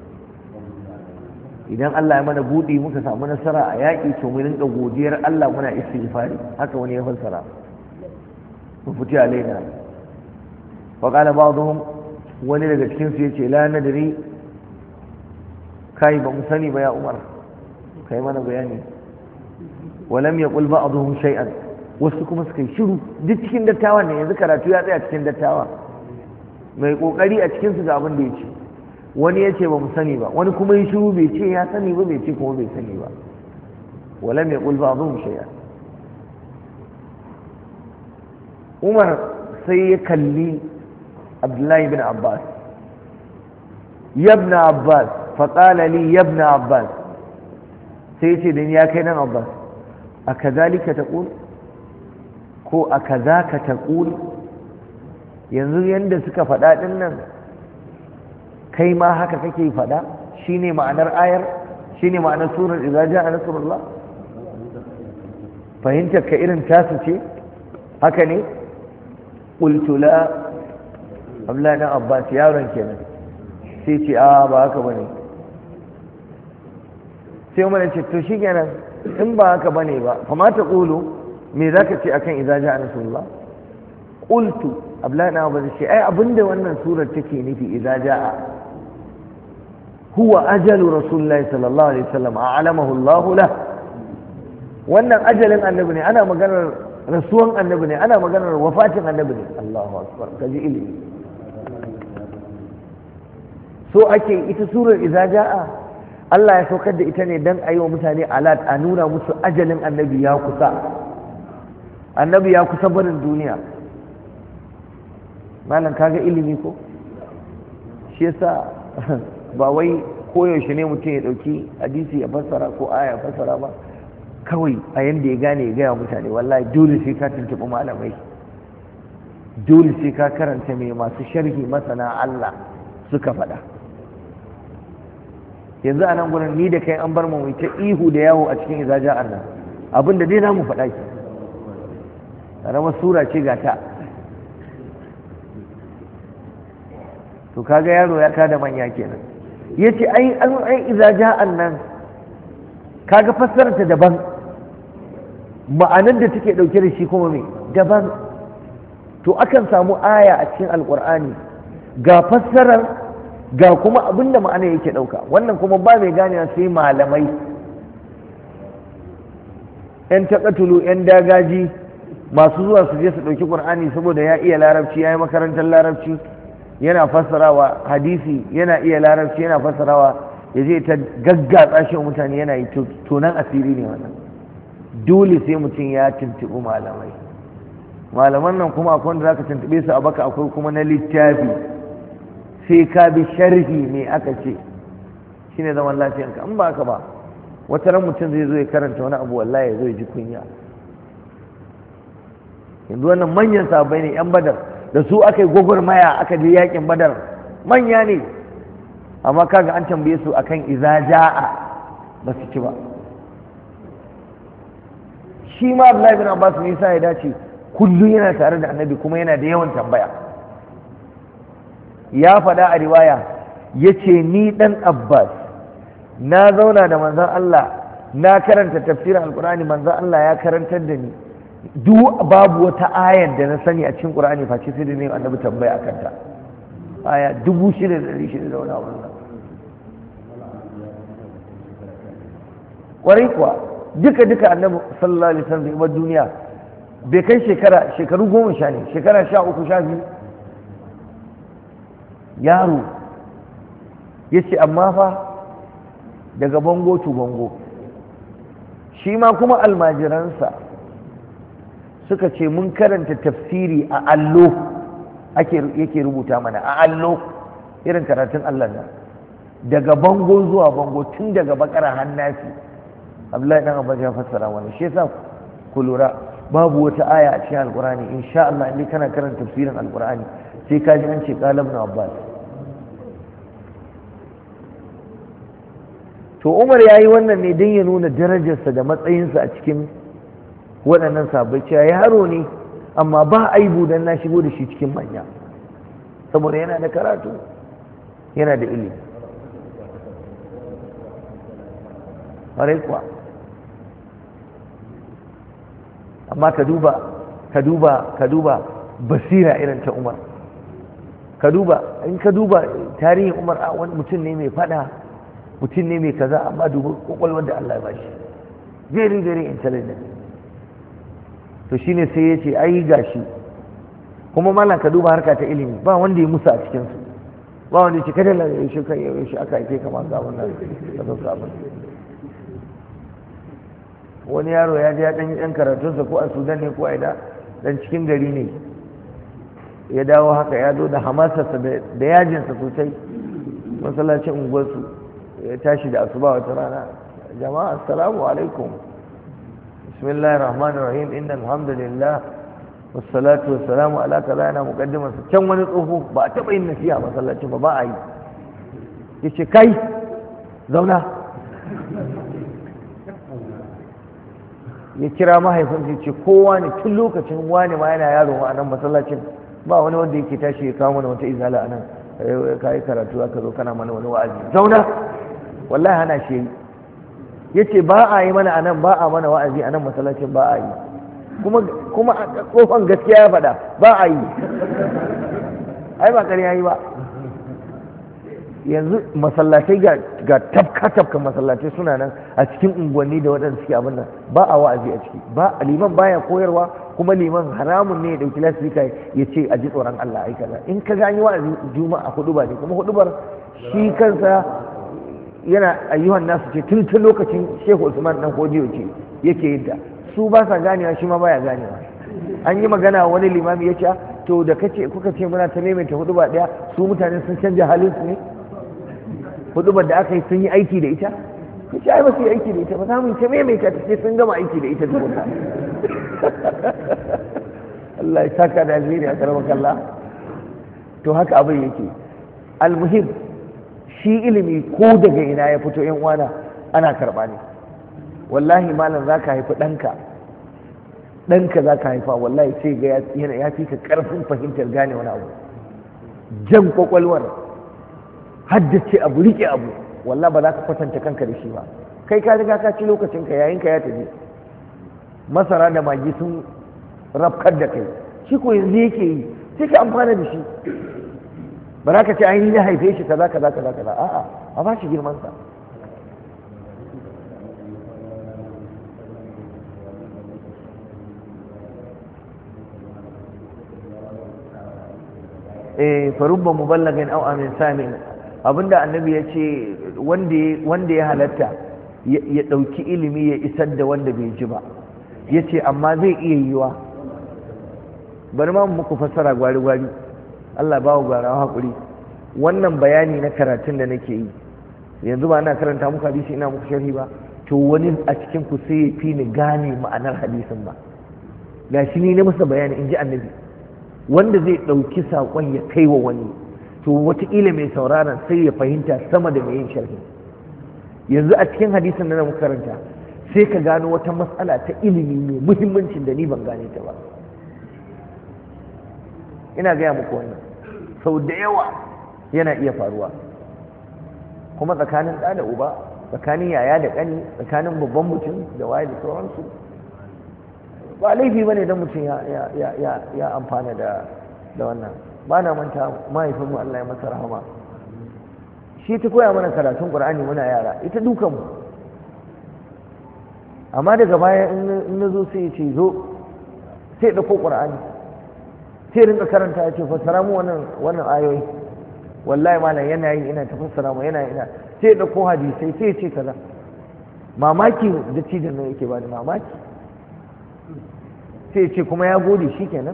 idan Allah ya mana buɗi muka samu nasara a yaƙi, to mu rinka godiyar Allah muna istighfari. haka wani ya fassara, mu fiti alaina. wa qala ba'dhum, wani daga cikin su yace la nadri, kai ba mu sani ba ya Umar, kai mana bayani. wa lam yaqul ba'dhum shay'an, wasu kuma suka yi shiru. duk cikin dattawan ne, yanzu karatu ya tsaya cikin dattawa, mai kokari a cikin su ga abin da ya ce. wani ya ce ba mu sani ba, wani kuma yi shiru bai ce ya sani ba, bai ce kuma bai sani ba. Wala mai ƙulba zuwa shaya. Umar sai ya kalli Abdullahi bin Abbas, yabna Abbas, faƙala li yabna Abbas, sai ce da ya kai nan Abbas, a kazalika ta ƙul ko a kazaka ta ƙul, yanzu yadda suka faɗa ɗin nan kai ma haka kake faɗa, shine ma'anar ayar, shine ma'anar surar idza jaa nasrullah, fahimtar ka irin tasu ce haka ne? Qultu la. Abdullahi dan Abbas yaron kenan sai ce a ba haka bane. sai Umar ce to shikenan in ba haka bane ba fa ma ta qulu, me zaka ce akan idza jaa nasrullah? Qultu, Abdullahi dan Abbas ce ai abinda wannan surar take nufi idza jaa huwa ajalu rasulullahi sallallahu alaihi wasallam a'lamahu Allah lah. Wannan ajalin annabi ne, ana maganar rasuwan annabi ne, ana maganar wafatin annabi ne. Allahu akbar, kaji ilimi. So ake ita surar idza jaa Allah ya saukar da ita ne dan ayi wa mutane alat, a nuna musu ajalin annabi ya kusa, annabi ya kusa barin duniya. malam kaga ilimi ko? Shi yasa ba wai koyaushe ne mutum ya dauki hadisi ya fassara ko aya ya fassara ba, kawai a yanda ya gane ya gaya mutane. Wallahi dole sai ka tuntuɓi malamai, dole sai ka karanta mai masu sharhi masana Allah suka faɗa. Yanzu a nan gurin ni da kai an bar mu ta ihu da yawo a cikin idza ja'a nan, abinda dai namu faɗa ki karamar sura ce ga ta. to kaga yaro ya kada manya kenan. Yace ai idza ja'a nan kaga fassarar ta daban, ma'anar da take dauke da shi kuma me daban. To akan samu aya a cikin alqur'ani ga fassarar ga kuma abinda ma'ana yake dauka, wannan kuma ba mai ganewa sai malamai, yan takatulu, yan dagaji masu zuwa su je su dauki qur'ani saboda ya iya larabci, ya yi makarantar larabci, yana fassarawa hadisi, yana iya larabci, yana fassarawa, ya je ta gaggatsa shi mutane yana yi. Tonan asiri ne wannan. Dole sai mutum ya tuntuɓi malamai. Malaman nan kuma akwai wanda zaka tuntuɓe su a baka, akwai kuma na littafi, sai ka bi sharhi me aka ce, shine zaman lafiyanka. in ba haka ba wata ran mutum zai zo ya karanta wani abu wallahi ya zo ya ji kunya. yanzu wannan manyan sahabbai ne, yan Badar, da su aka yi gwagwarmaya, aka je yakin Badar, manya ne, amma kaga an tambaye su akan idza jaa ba su ci ba. shi ma Abdullahi bin Abbas ne yasa ya dace kullum yana tare da annabi kuma yana da yawan tambaya. Ya faɗa a riwaya ya ce ni ɗan Abbas na zauna da manzan Allah na karanta tafsirin alkur'ani, manzan Allah ya karantar da ni duk babu wata ayar da na sani a cikin ƙur'ani face sai da ne annabi tambaya a kanta. aya 6,600 da wani abu nan. Ƙwarai kuwa duka annabi sallallahu alaihi wasallam da duniya bai kai shekaru 10 ne, shekara 13 12. Yaro ya ce amma fa daga bango to bango. Shi ma kuma almajiransa suka ce mun karanta tafsiri a allo yake rubuta mana a allo, irin karatun Allah na, daga bango zuwa bango, tun daga bakara hannasi. Abdullahi dan Abbas ya fassara wannan. Shi yasa ku lura babu wata aya a cikin alqur'ani insha Allah in kana karanta tafsirin alqur'ani sai ka ji an ce qala ibn Abbas. To Umar ya yi wannan ne don ya nuna darajarsa da matsayinsa a cikin waɗannan sahabbai, cewa yaro ne amma ba aibu dan na shigo da shi cikin manya, saboda yana da karatu, yana da ilimi. ƙwarai kuwa. Amma ka duba basira irin ta Umar. In ka duba tarihin Umar, wani mutum ne mai fada, mutum ne mai kaza, amma duba kwakwalwar da Allah ya bashi, very very intelligent. To shine sai ya ce ai gashi kuma malam ka duba harka ta ilimi ba wanda ya musa a cikinsu. ba wanda ce kada lalle shi kan yau shi aka aike kamar ga wannan da zo sabon wani yaro ya je ya dan yan karatunsa ko a Sudan ne ko a ina dan cikin gari ne ya dawo haka ya zo da hamasarsa da yajinsa sosai masallacin unguwarsu ya tashi da asuba wata rana jama'a assalamu alaikum bismillahir rahmanir rahim innal hamdalillah wassalatu wassalamu ala kaza yana muqaddimar sa can wani tsoho ba a taba yin nasiha masallacin ba a yi yace kai zauna ya kira mahaifinsa ya ce kowa ne tun lokacin wani ma yana yaro a nan masallacin ba wani wanda yake tashi ya kawo mana wata izala a nan ka yi karatu aka zo kana mana wani wa'azi zauna wallahi hana shi yi ya ce ba a yi mana a nan ba a mana wa'azi a nan masallacin ba a yi kuma a kofan gaskiya ya faɗa ba a yi ai ba ƙarya yi ba yanzu masallatai ga tafka masallatai suna nan a cikin unguwanni da waɗanda suke abin nan ba a wa'azi a ciki ba liman baya koyarwa kuma liman haramun ne ya ɗauki lasifika ya ce a ji tsoron Allah ai kaza in ka gani wa'azi juma'a huduba ne kuma hudubar shi kansa yana ayyuhan nasu ce tun lokacin Shehu Usman dan Kodiyo ce yake yin ta su ba sa ganewa shi ma baya ganewa an yi magana wani limami ya ce to da kuka ce muna ta maimaita huduba ɗaya su mutane sun canja halin su ne hudubar da aka yi sun yi aiki da ita ya ce ai ba su yi aiki da ita ba za mu yi ta maimaita ta ce sun gama aiki da ita tukuna Allah ya saka da alheri a karamar kalla to haka abin yake almuhim shi ilimi ko daga ina ya fito yan uwana ana karɓa ne wallahi malam za ka haifi ɗanka za ka haifa wallahi sai ga ya fi ka ƙarfin fahimtar gane wani abu jan kwakwalwar haddace abu rike abu wallah ba za ka kwatanta kanka da shi ba kai ka riga ka ci lokacinka yayin ka ya tafi masara da magi sun rafkar da kai shi ko yanzu yake yi sai ka amfana da shi ba za ka ce ainihin ya haife shi kaza a'a a ba shi girmansa farubba muballagin aw amin samin abinda annabi ya ce wanda ya halatta ya ɗauki ilimi ya isar da wanda bai ji ba ya ce amma zai iya yiwa bari ma muku fassara gwari-gwari Allah ba wa gwarawa haƙuri wannan bayani na karatun da nake yi yanzu ba ana karanta muku hadisi ina muku sharhi ba to wani a cikin ku sai ya fi ni gane ma'anar hadisin ba ga shi ni na masa bayani in ji annabi wanda zai ɗauki saƙon ya kai wa wani to wataƙila mai sauraron sai ya fahimta sama da mai yin sharhi yanzu a cikin hadisin da na muka karanta sai ka gano wata matsala ta ilimi mai muhimmancin da ni ban gane ta ba ina gaya muku wannan sau da yawa yana iya faruwa kuma tsakanin ɗa da uba tsakanin yaya da ƙani tsakanin babban mutum da waye da sauransu ba laifi ba ne don mutum ya amfana da wannan ba na manta mahaifinmu Allah ya masa rahama shi ta koya mana karatun ƙur'ani muna yara ita dukanmu amma daga baya in na zo sai ya ce zo sai ɗauko ƙur'ani sai rinka karanta ya ce fassara mu wannan ayoyi wallahi malam yana yi ina ta fassara mu yana ina sai ɗauko hadisai sai ya ce kaza mamaki da cijin nan yake ba da mamaki sai ya ce kuma ya gode shi kenan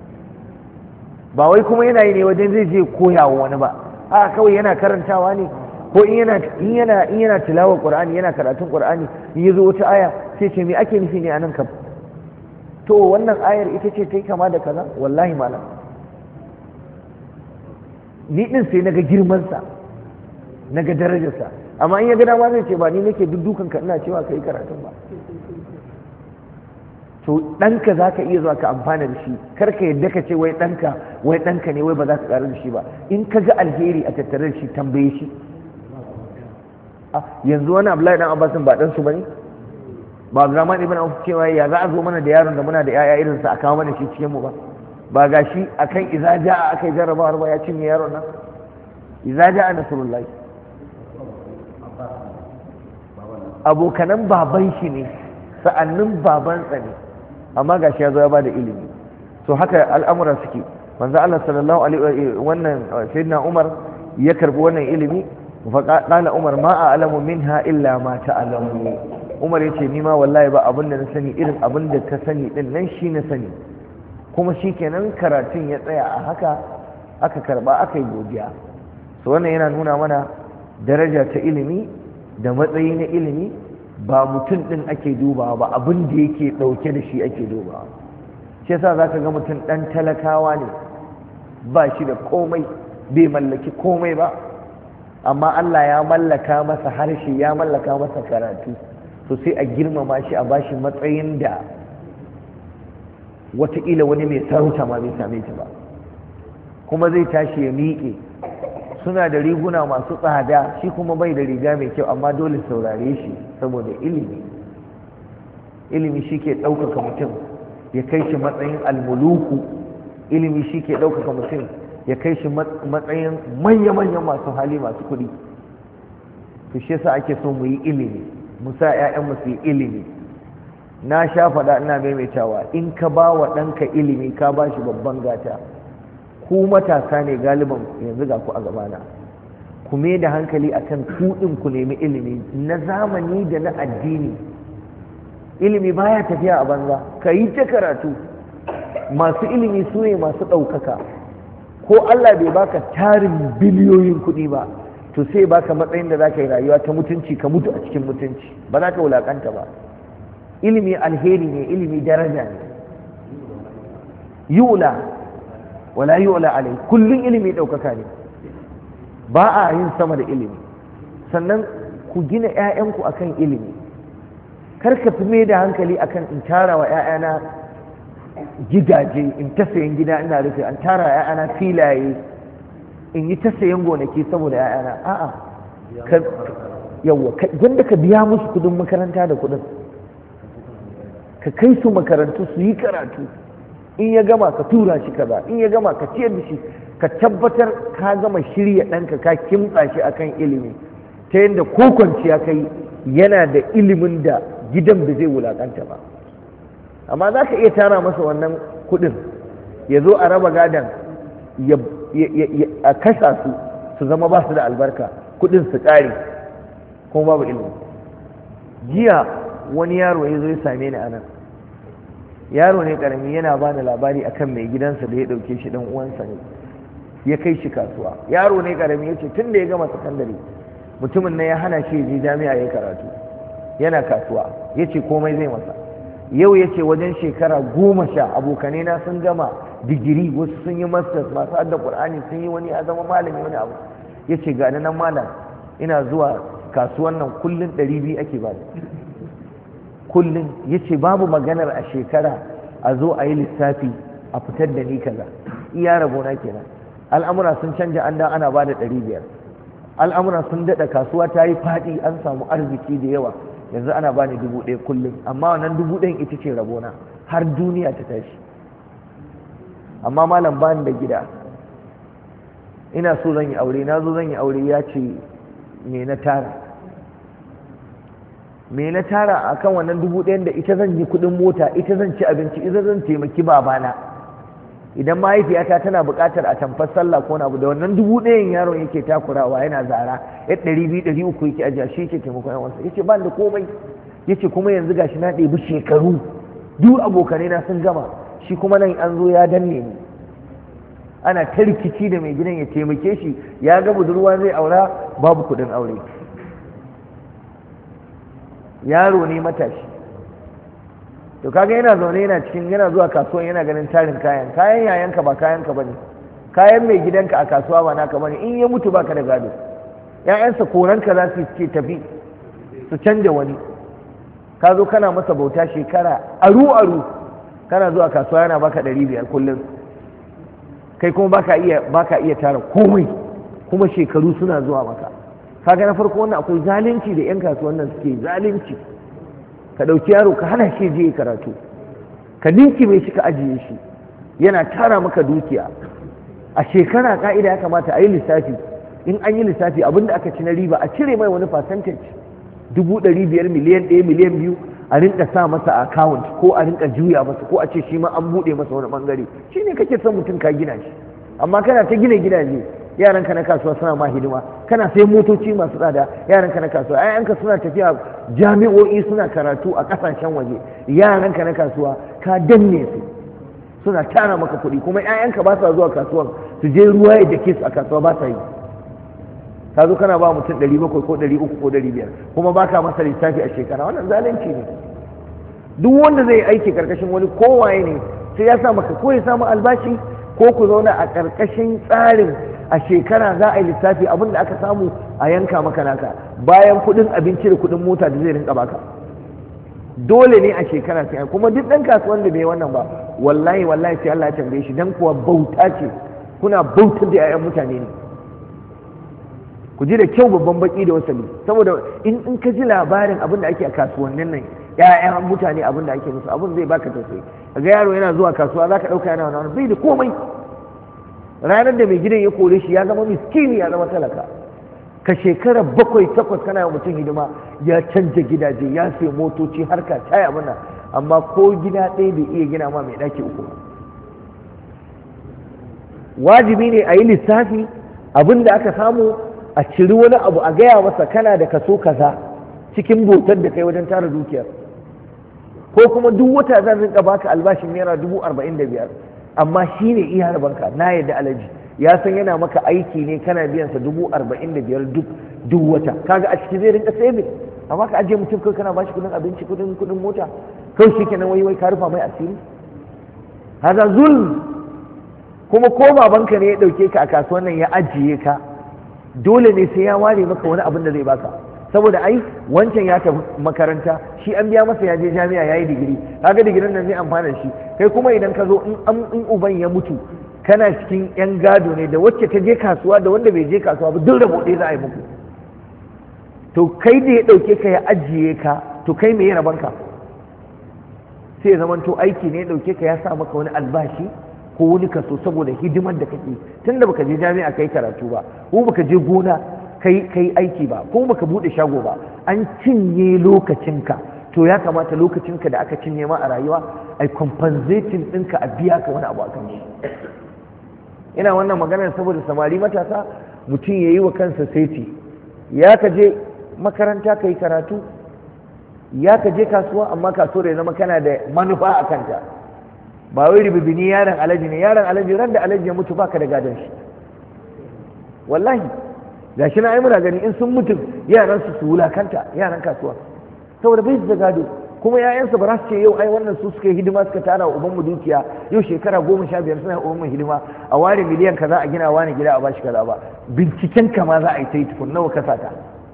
ba wai kuma yana yi ne wajen zai je koya wa wani ba a kawai yana karantawa ne ko in yana tilawar qur'ani yana karatun qur'ani in yazo wata aya sai ce me ake nufi ne anan kam to wannan ayar ita ce tai kama da kaza wallahi malam ni din sai naga girman sa naga darajar sa amma in ya ga dama zai ce ba ni nake duddukan ka ina cewa kai karatun ba to ɗanka za ka iya zuwa ka amfana da shi kar ka yadda ka ce wai ɗanka ne wai ba za ka ƙaru da shi ba in ka ga alheri a tattare da shi tambaye shi yanzu wani Abdullahi dan Abbasin ba ɗansu ba ne ba Abdurrahman ibn Auf cewa ya za a zo mana da yaron da muna da yaya irin sa a kawo mana shi cikin mu ba ga shi akan iza ja'a akai jarrabawar ba ya cinye yaron nan iza ja'a nasrullahi abokanan baban shi ne sa'annin babansa ne amma gashi ya zo ya bada ilimi to haka al'amura suke manzo Allah sallallahu alaihi wannan sayyidina Umar ya karbi wannan ilimi fa qala Umar ma a'lamu minha illa ma ta'lamu. Umar yace ni ma wallahi ba abin da na sani irin abin da ka sani din nan shi na sani. Kuma shikenan karatun ya tsaya a haka, aka karba aka yi godiya. So wannan yana nuna mana daraja ta ilimi da matsayi na ilimi, ba mutum din ake dubawa ba, abin da yake dauke da shi ake dubawa. Shi yasa zaka ga mutum dan talakawa ne, ba shi da komai, bai mallaki komai ba, amma Allah ya mallaka masa harshe, ya mallaka masa karatu, to sai a girmama shi, a bashi matsayin da wataƙila wani mai sarauta ma bai same ta ba. Kuma zai tashi ya miƙe. Suna da riguna masu tsada, shi kuma bai da riga mai kyau, amma dole saurare shi saboda ilimi. Ilimi shi ke ɗaukaka mutum ya kai shi matsayin almuluku. Ilimi shi ke ɗaukaka mutum ya kai shi matsayin manya-manyan masu hali, masu kuɗi. To shi yasa ake so mu yi ilimi, mu sa 'ya'yanmu su yi ilimi. Na sha faɗa ina maimaitawa, in ka ba wa ɗanka ilimi ka ba shi babban gata. Ku matasa ne galiban yanzu ga ku a gabana, ku mai da hankali akan ku ɗin ku nemi ilimi na zamani da na addini. Ilimi baya tafiya a banza, ka yi ta karatu. Masu ilimi su ne masu ɗaukaka. Ko Allah bai baka tarin biliyoyin kuɗi ba, to sai baka matsayin da za ka yi rayuwa ta mutunci, ka mutu a cikin mutunci, ba za ka wulaƙanta ba. Ilimi alheri ne, ilimi daraja ne. Yu'la wala yu'la alai, kullun ilimi ɗaukaka ne, ba a yin sama da ilimi. Sannan ku gina 'ya'yanku akan ilimi. Kar ka fi mai da hankali akan in tara wa 'ya'yana gidaje, in ta sayan gida ina rufe, an tara 'ya'yana filaye, in yi ta sayan gonaki saboda 'ya'yana. A'a, wanda ka biya musu kudin makaranta da kudin, ka kai su makarantu su yi karatu. In ya gama ka tura shi kaza, in ya gama ka ciyar da shi, ka tabbatar ka gama shirya ɗanka, ka kimtsa shi akan ilimi, ta yadda ko kwanciya kai yana da ilimin da gidan da zai wulakanta ba. Amma za ka iya tara masa wannan kuɗin, ya zo a raba gadon, a kasa su zama ba su da albarka, kuɗin su ƙare kuma babu ilimi. Jiya wani yaro ya zo ya same ni a nan, yaro ne karami, yana ba da labari akan mai gidansa da ya ɗauke shi ɗan uwansa ne, ya kai shi kasuwa. Yaro ne karami, ya ce tun da ya gama sakandare mutumin na ya hana shi je jami'a ya karatu, yana kasuwa, ya ce komai zai masa. Yau ya ce wajen shekara 10 abokanai na sun gama digiri, wasu sun yi masters, masu hadda Qur'ani sun yi, wani ya zama malami, wani abu. Ya ce ga nan malam, ina zuwa kasuwan nan kullum 200 ake ba kullum. Ya ce babu maganar a shekara a zo a yi lissafi a fitar da ni kaza, iya rabona kenan. Al'amura sun canja, an da ana ba da 500. Al'amura sun daɗa, kasuwa ta yi faɗi, an samu arziki da yawa, yanzu ana ba ni 1000 kullum, amma wannan 1000 ita ce rabona har duniya ta tashi. Amma malam ba ni da gida, ina so zan yi aure, na zo zan yi aure, ya ce me na tara akan wannan 1000 da ita zan yi kuɗin mota, ita zan ci abinci, ita zan taimaki babana. Idan mahaifiyata tana buƙatar a tamfar sallah ko abu, da wannan 1000 yaron yake takurawa, yana zara, 200 300 yake ajiya, shi yake taimakon yan wasa. Yace ban da komai, yace kuma yanzu gashi na ɗebi shekaru, duk abokanai na sun gama, shi kuma nan an zo ya danne ni, ana ta rikici da mai gidan ya taimake shi, ya ga budurwa zai aura, babu kuɗin aure. Yaro ne matashi, to kaga yana zaune yana zuwa kasuwa, yana ganin tarin kayan yayanka ba kayanka bane, kayan mai gidanka a kasuwa ba naka bane. In ya mutu baka da gado, ƴaƴansa koranka za su ce tafi su canja wani. Ka zo kana masa bauta shekara aru kana zuwa kasuwa yana baka 500 kullum, kai kuma baka iya tara komai, kuma shekaru suna zuwa maka. Kaga na farko wannan akwai zalunci da ƴan kasuwan nan suke zalunci. Ka ɗauki yaro ka hana shi je karatu, ka mai shi ka ajiye shi, yana tara maka dukiya. A shekara ka'ida ya kamata a yi lissafi, in an yi lissafi abinda aka ci na riba a cire mai wani percentage, 500,000, miliyan 1, miliyan 2, a rinka sa masa account, ko a rinka juya masa, ko a ce shi ma an buɗe masa wani ɓangare. Shi ne kake son mutum ka gina shi, amma kana ta gina gidaje yaranka na kasuwa suna ma hidima, kana sai motoci masu tsada, yaranka na kasuwa, ƴaƴanka suna tafiya jami'o'i suna karatu a ƙasashen waje, yaranka na kasuwa ka danne su suna tara maka kuɗi, kuma ƴaƴanka ba sa zuwa kasuwan su je ruwa ya dake su a kasuwa ba sa yi. ka zo kana ba mutum 700 ko 300 ko 500 kuma baka masa lissafi a shekara, wannan zalunci ne. duk wanda zai aiki karkashin wani kowaye ne sai ya sa maka ko ya samu albashi ko ku zauna a karkashin tsarin a shekara za a yi lissafi abin da aka samu a yanka maka naka bayan kudin abinci da kudin mota da zai rinka baka. dole ne a shekara sai kuma duk dan kasuwan da bai wannan ba wallahi sai Allah ya tambaye shi, dan kuwa bauta ce, kuna bautar da 'ya'yan mutane ne. ku ji da kyau babban baki da wasali, saboda in ka ji labarin abin da ake a kasuwannin nan, 'ya'yan mutane abin da ake musu, abin zai baka tausayi. kaga yaro yana zuwa kasuwa zaka dauka yana wani bai da komai, ranar da mai gidan ya kore shi ya zama miskini, ya zama talaka. ka shekara 7-8 kana yi mutum hidima, ya canja gidaje, ya sai motoci, harka ta yi abin, amma ko gida ɗaya bai iya gina ma mai ɗaki 3. wajibi ne a yi lissafi abin da aka samu, a ciri wani abu a gaya masa kana da kaso kaza cikin bautar da kai wajen tara dukiyar, ko kuma duk wata zan rinka baka albashin naira 45,000, amma shi ne iya rabanka. na yadda alaji ya san yana maka aiki ne kana biyan sa 45,000 duk wata, kaga a ciki zai rinka saving. amma ka ajiye mutum kai kana bashi kudin abinci, kudin mota, kai shi kenan wai ka rufa mai asiri. haza zulm. kuma ko babanka ne ya dauke ka a kasuwan nan ya ajiye ka, dole ne sai ya ware maka wani abin da zai baka, saboda ai wancan ya tafi makaranta, shi an biya masa ya je jami'a ya yi digiri, kaga digirin nan zai amfana shi. kai kuma idan ka zo in uban ya mutu kana cikin yan gado ne, da wacce ta je kasuwa da wanda bai je kasuwa ba duk rabo ɗaya za a yi muku. to kai da ya ɗauke ka ya ajiye ka, to kai me ya rabanka? sai ya zamanto aiki ne ya ɗauke ka ya sa maka wani albashi ko wani kaso saboda hidimar da kake, tunda baka je jami'a kai karatu ba, ko baka je gona kai aiki ba, ko baka bude shago ba, an cinye lokacinka. to ya kamata lokacinka da aka cinye ma a rayuwa ai compensating ɗinka a biya ka wani abu akan shi. ina wannan maganar saboda samari matasa, mutum ya yi wa kansa saiti, ya ka je makaranta ka yi karatu, ya ka je kasuwa, amma kasuwar ya zama kana da manufa a kanta, ba wai ribibini yaron alaji ne. yaron alaji ran da alaji ya mutu baka da gadon shi, wallahi gashi na ai muna gani in sun mutu yaran su wulakanta, yaran kasuwa, saboda bai da gado. kuma yayansa ba za su ce yau ai wannan su suka yi hidima suka tara wa ubanmu dukiya, yau shekara 15 suna ubanmu hidima, a ware miliyan kaza a gina wani gida a bashi kaza ba. binciken ka ma za a yi ta yi tukun nawa ka sata.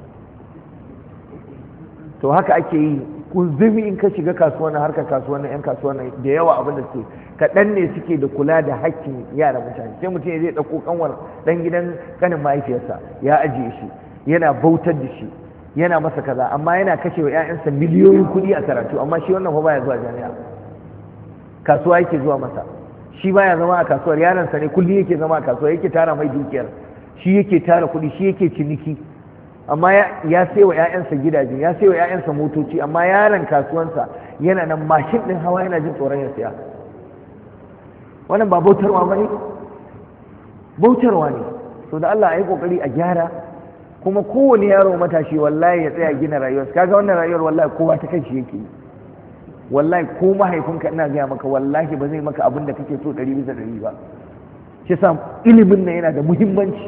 to haka ake yi kunzumi in ka shiga kasuwannin, harkar kasuwannin, yan kasuwannin da yawa abin da suke kaɗan ne suke da kula da haƙƙin yara mutane. sai mutum zai ɗauko kanwar ɗan gidan kanin mahaifiyarsa ya ajiye shi, yana bautar da shi, yana masa kaza, amma yana kashe wa 'ya'yansa miliyoyin kuɗi a karatu, amma shi wannan fa baya zuwa jami'a, kasuwa yake zuwa masa. shi baya zama a kasuwar, yaransa ne kullum yake zama a kasuwa, yake tara mai dukiyar, shi yake tara kuɗi, shi yake ciniki, amma ya sai wa 'ya'yansa gidaje, ya sai wa 'ya'yansa motoci, amma yaron kasuwansa yana nan mashin ɗin hawa yana jin tsoron ya siya. wannan ba bautarwa ba ne? bautarwa ne. to da Allah a yi ƙoƙari a gyara, kuma kowane yaro matashi wallahi ya tsaya gina rayuwarsa. kaga wannan rayuwar wallahi kowa ta kanshi yake yi, wallahi ko mahaifinka ina gaya maka wallahi ba zai maka abin da kake so 100% ba. shi sa ilimin nan yana da muhimmanci,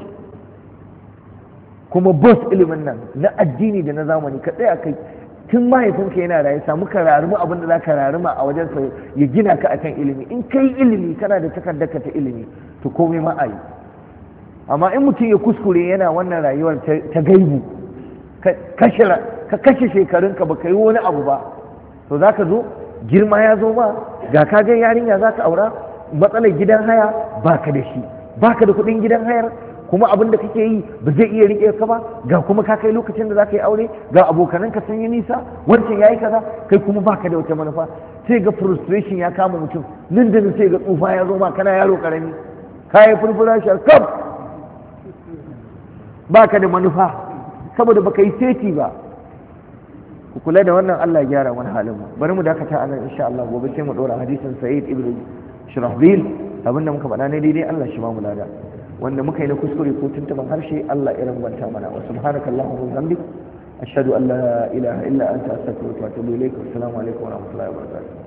kuma boss ilimin nan na addini da na zamani ka tsaya kai tun mahaifinka yana raye, samu ka raruma abin da za ka raruma a wajensa ya gina ka akan ilimi. in kai ilimi kana da takardarka ta ilimi to komai ma a yi. amma in mutum ya kuskure yana wannan rayuwar ta gaibu, ka kashe shekarunka ba ka yi wani abu ba, to za ka zo girma ya zo ma, ga ka ga yarinya za ka aura, matsalar gidan haya ba ka da shi, ba ka da kuɗin gidan hayar, kuma abin da kake yi ba zai iya riƙe ka ba, ga kuma ka kai lokacin da za ka yi aure, ga abokananka sun yi nisa, wancan ya yi kaza, kai kuma ba ka da wata manufa. sai ga frustration ya kama mutum, nan da sai ga tsufa ya zo ma, kana yaro ƙarami, ka yi furfura sharkaf, ba ka da manufa saboda baka yi seti ba. ku kula da wannan, Allah ya gyara mana halin mu. bari mu dakata a nan insha Allah, gobe sai mu dora hadisin Sa'id ibn Shurahbil. abinda muka faɗa ne daidai Allah shi ba mu lada, wanda muka yi na kuskure ko tuntuban harshe Allah ya rangwanta mana. Wa subhanakallahumma wa bihamdik ashhadu an la ilaha illa anta astaghfiruka wa atubu ilaik. Assalamu alaikum wa rahmatullahi wa barakatuh.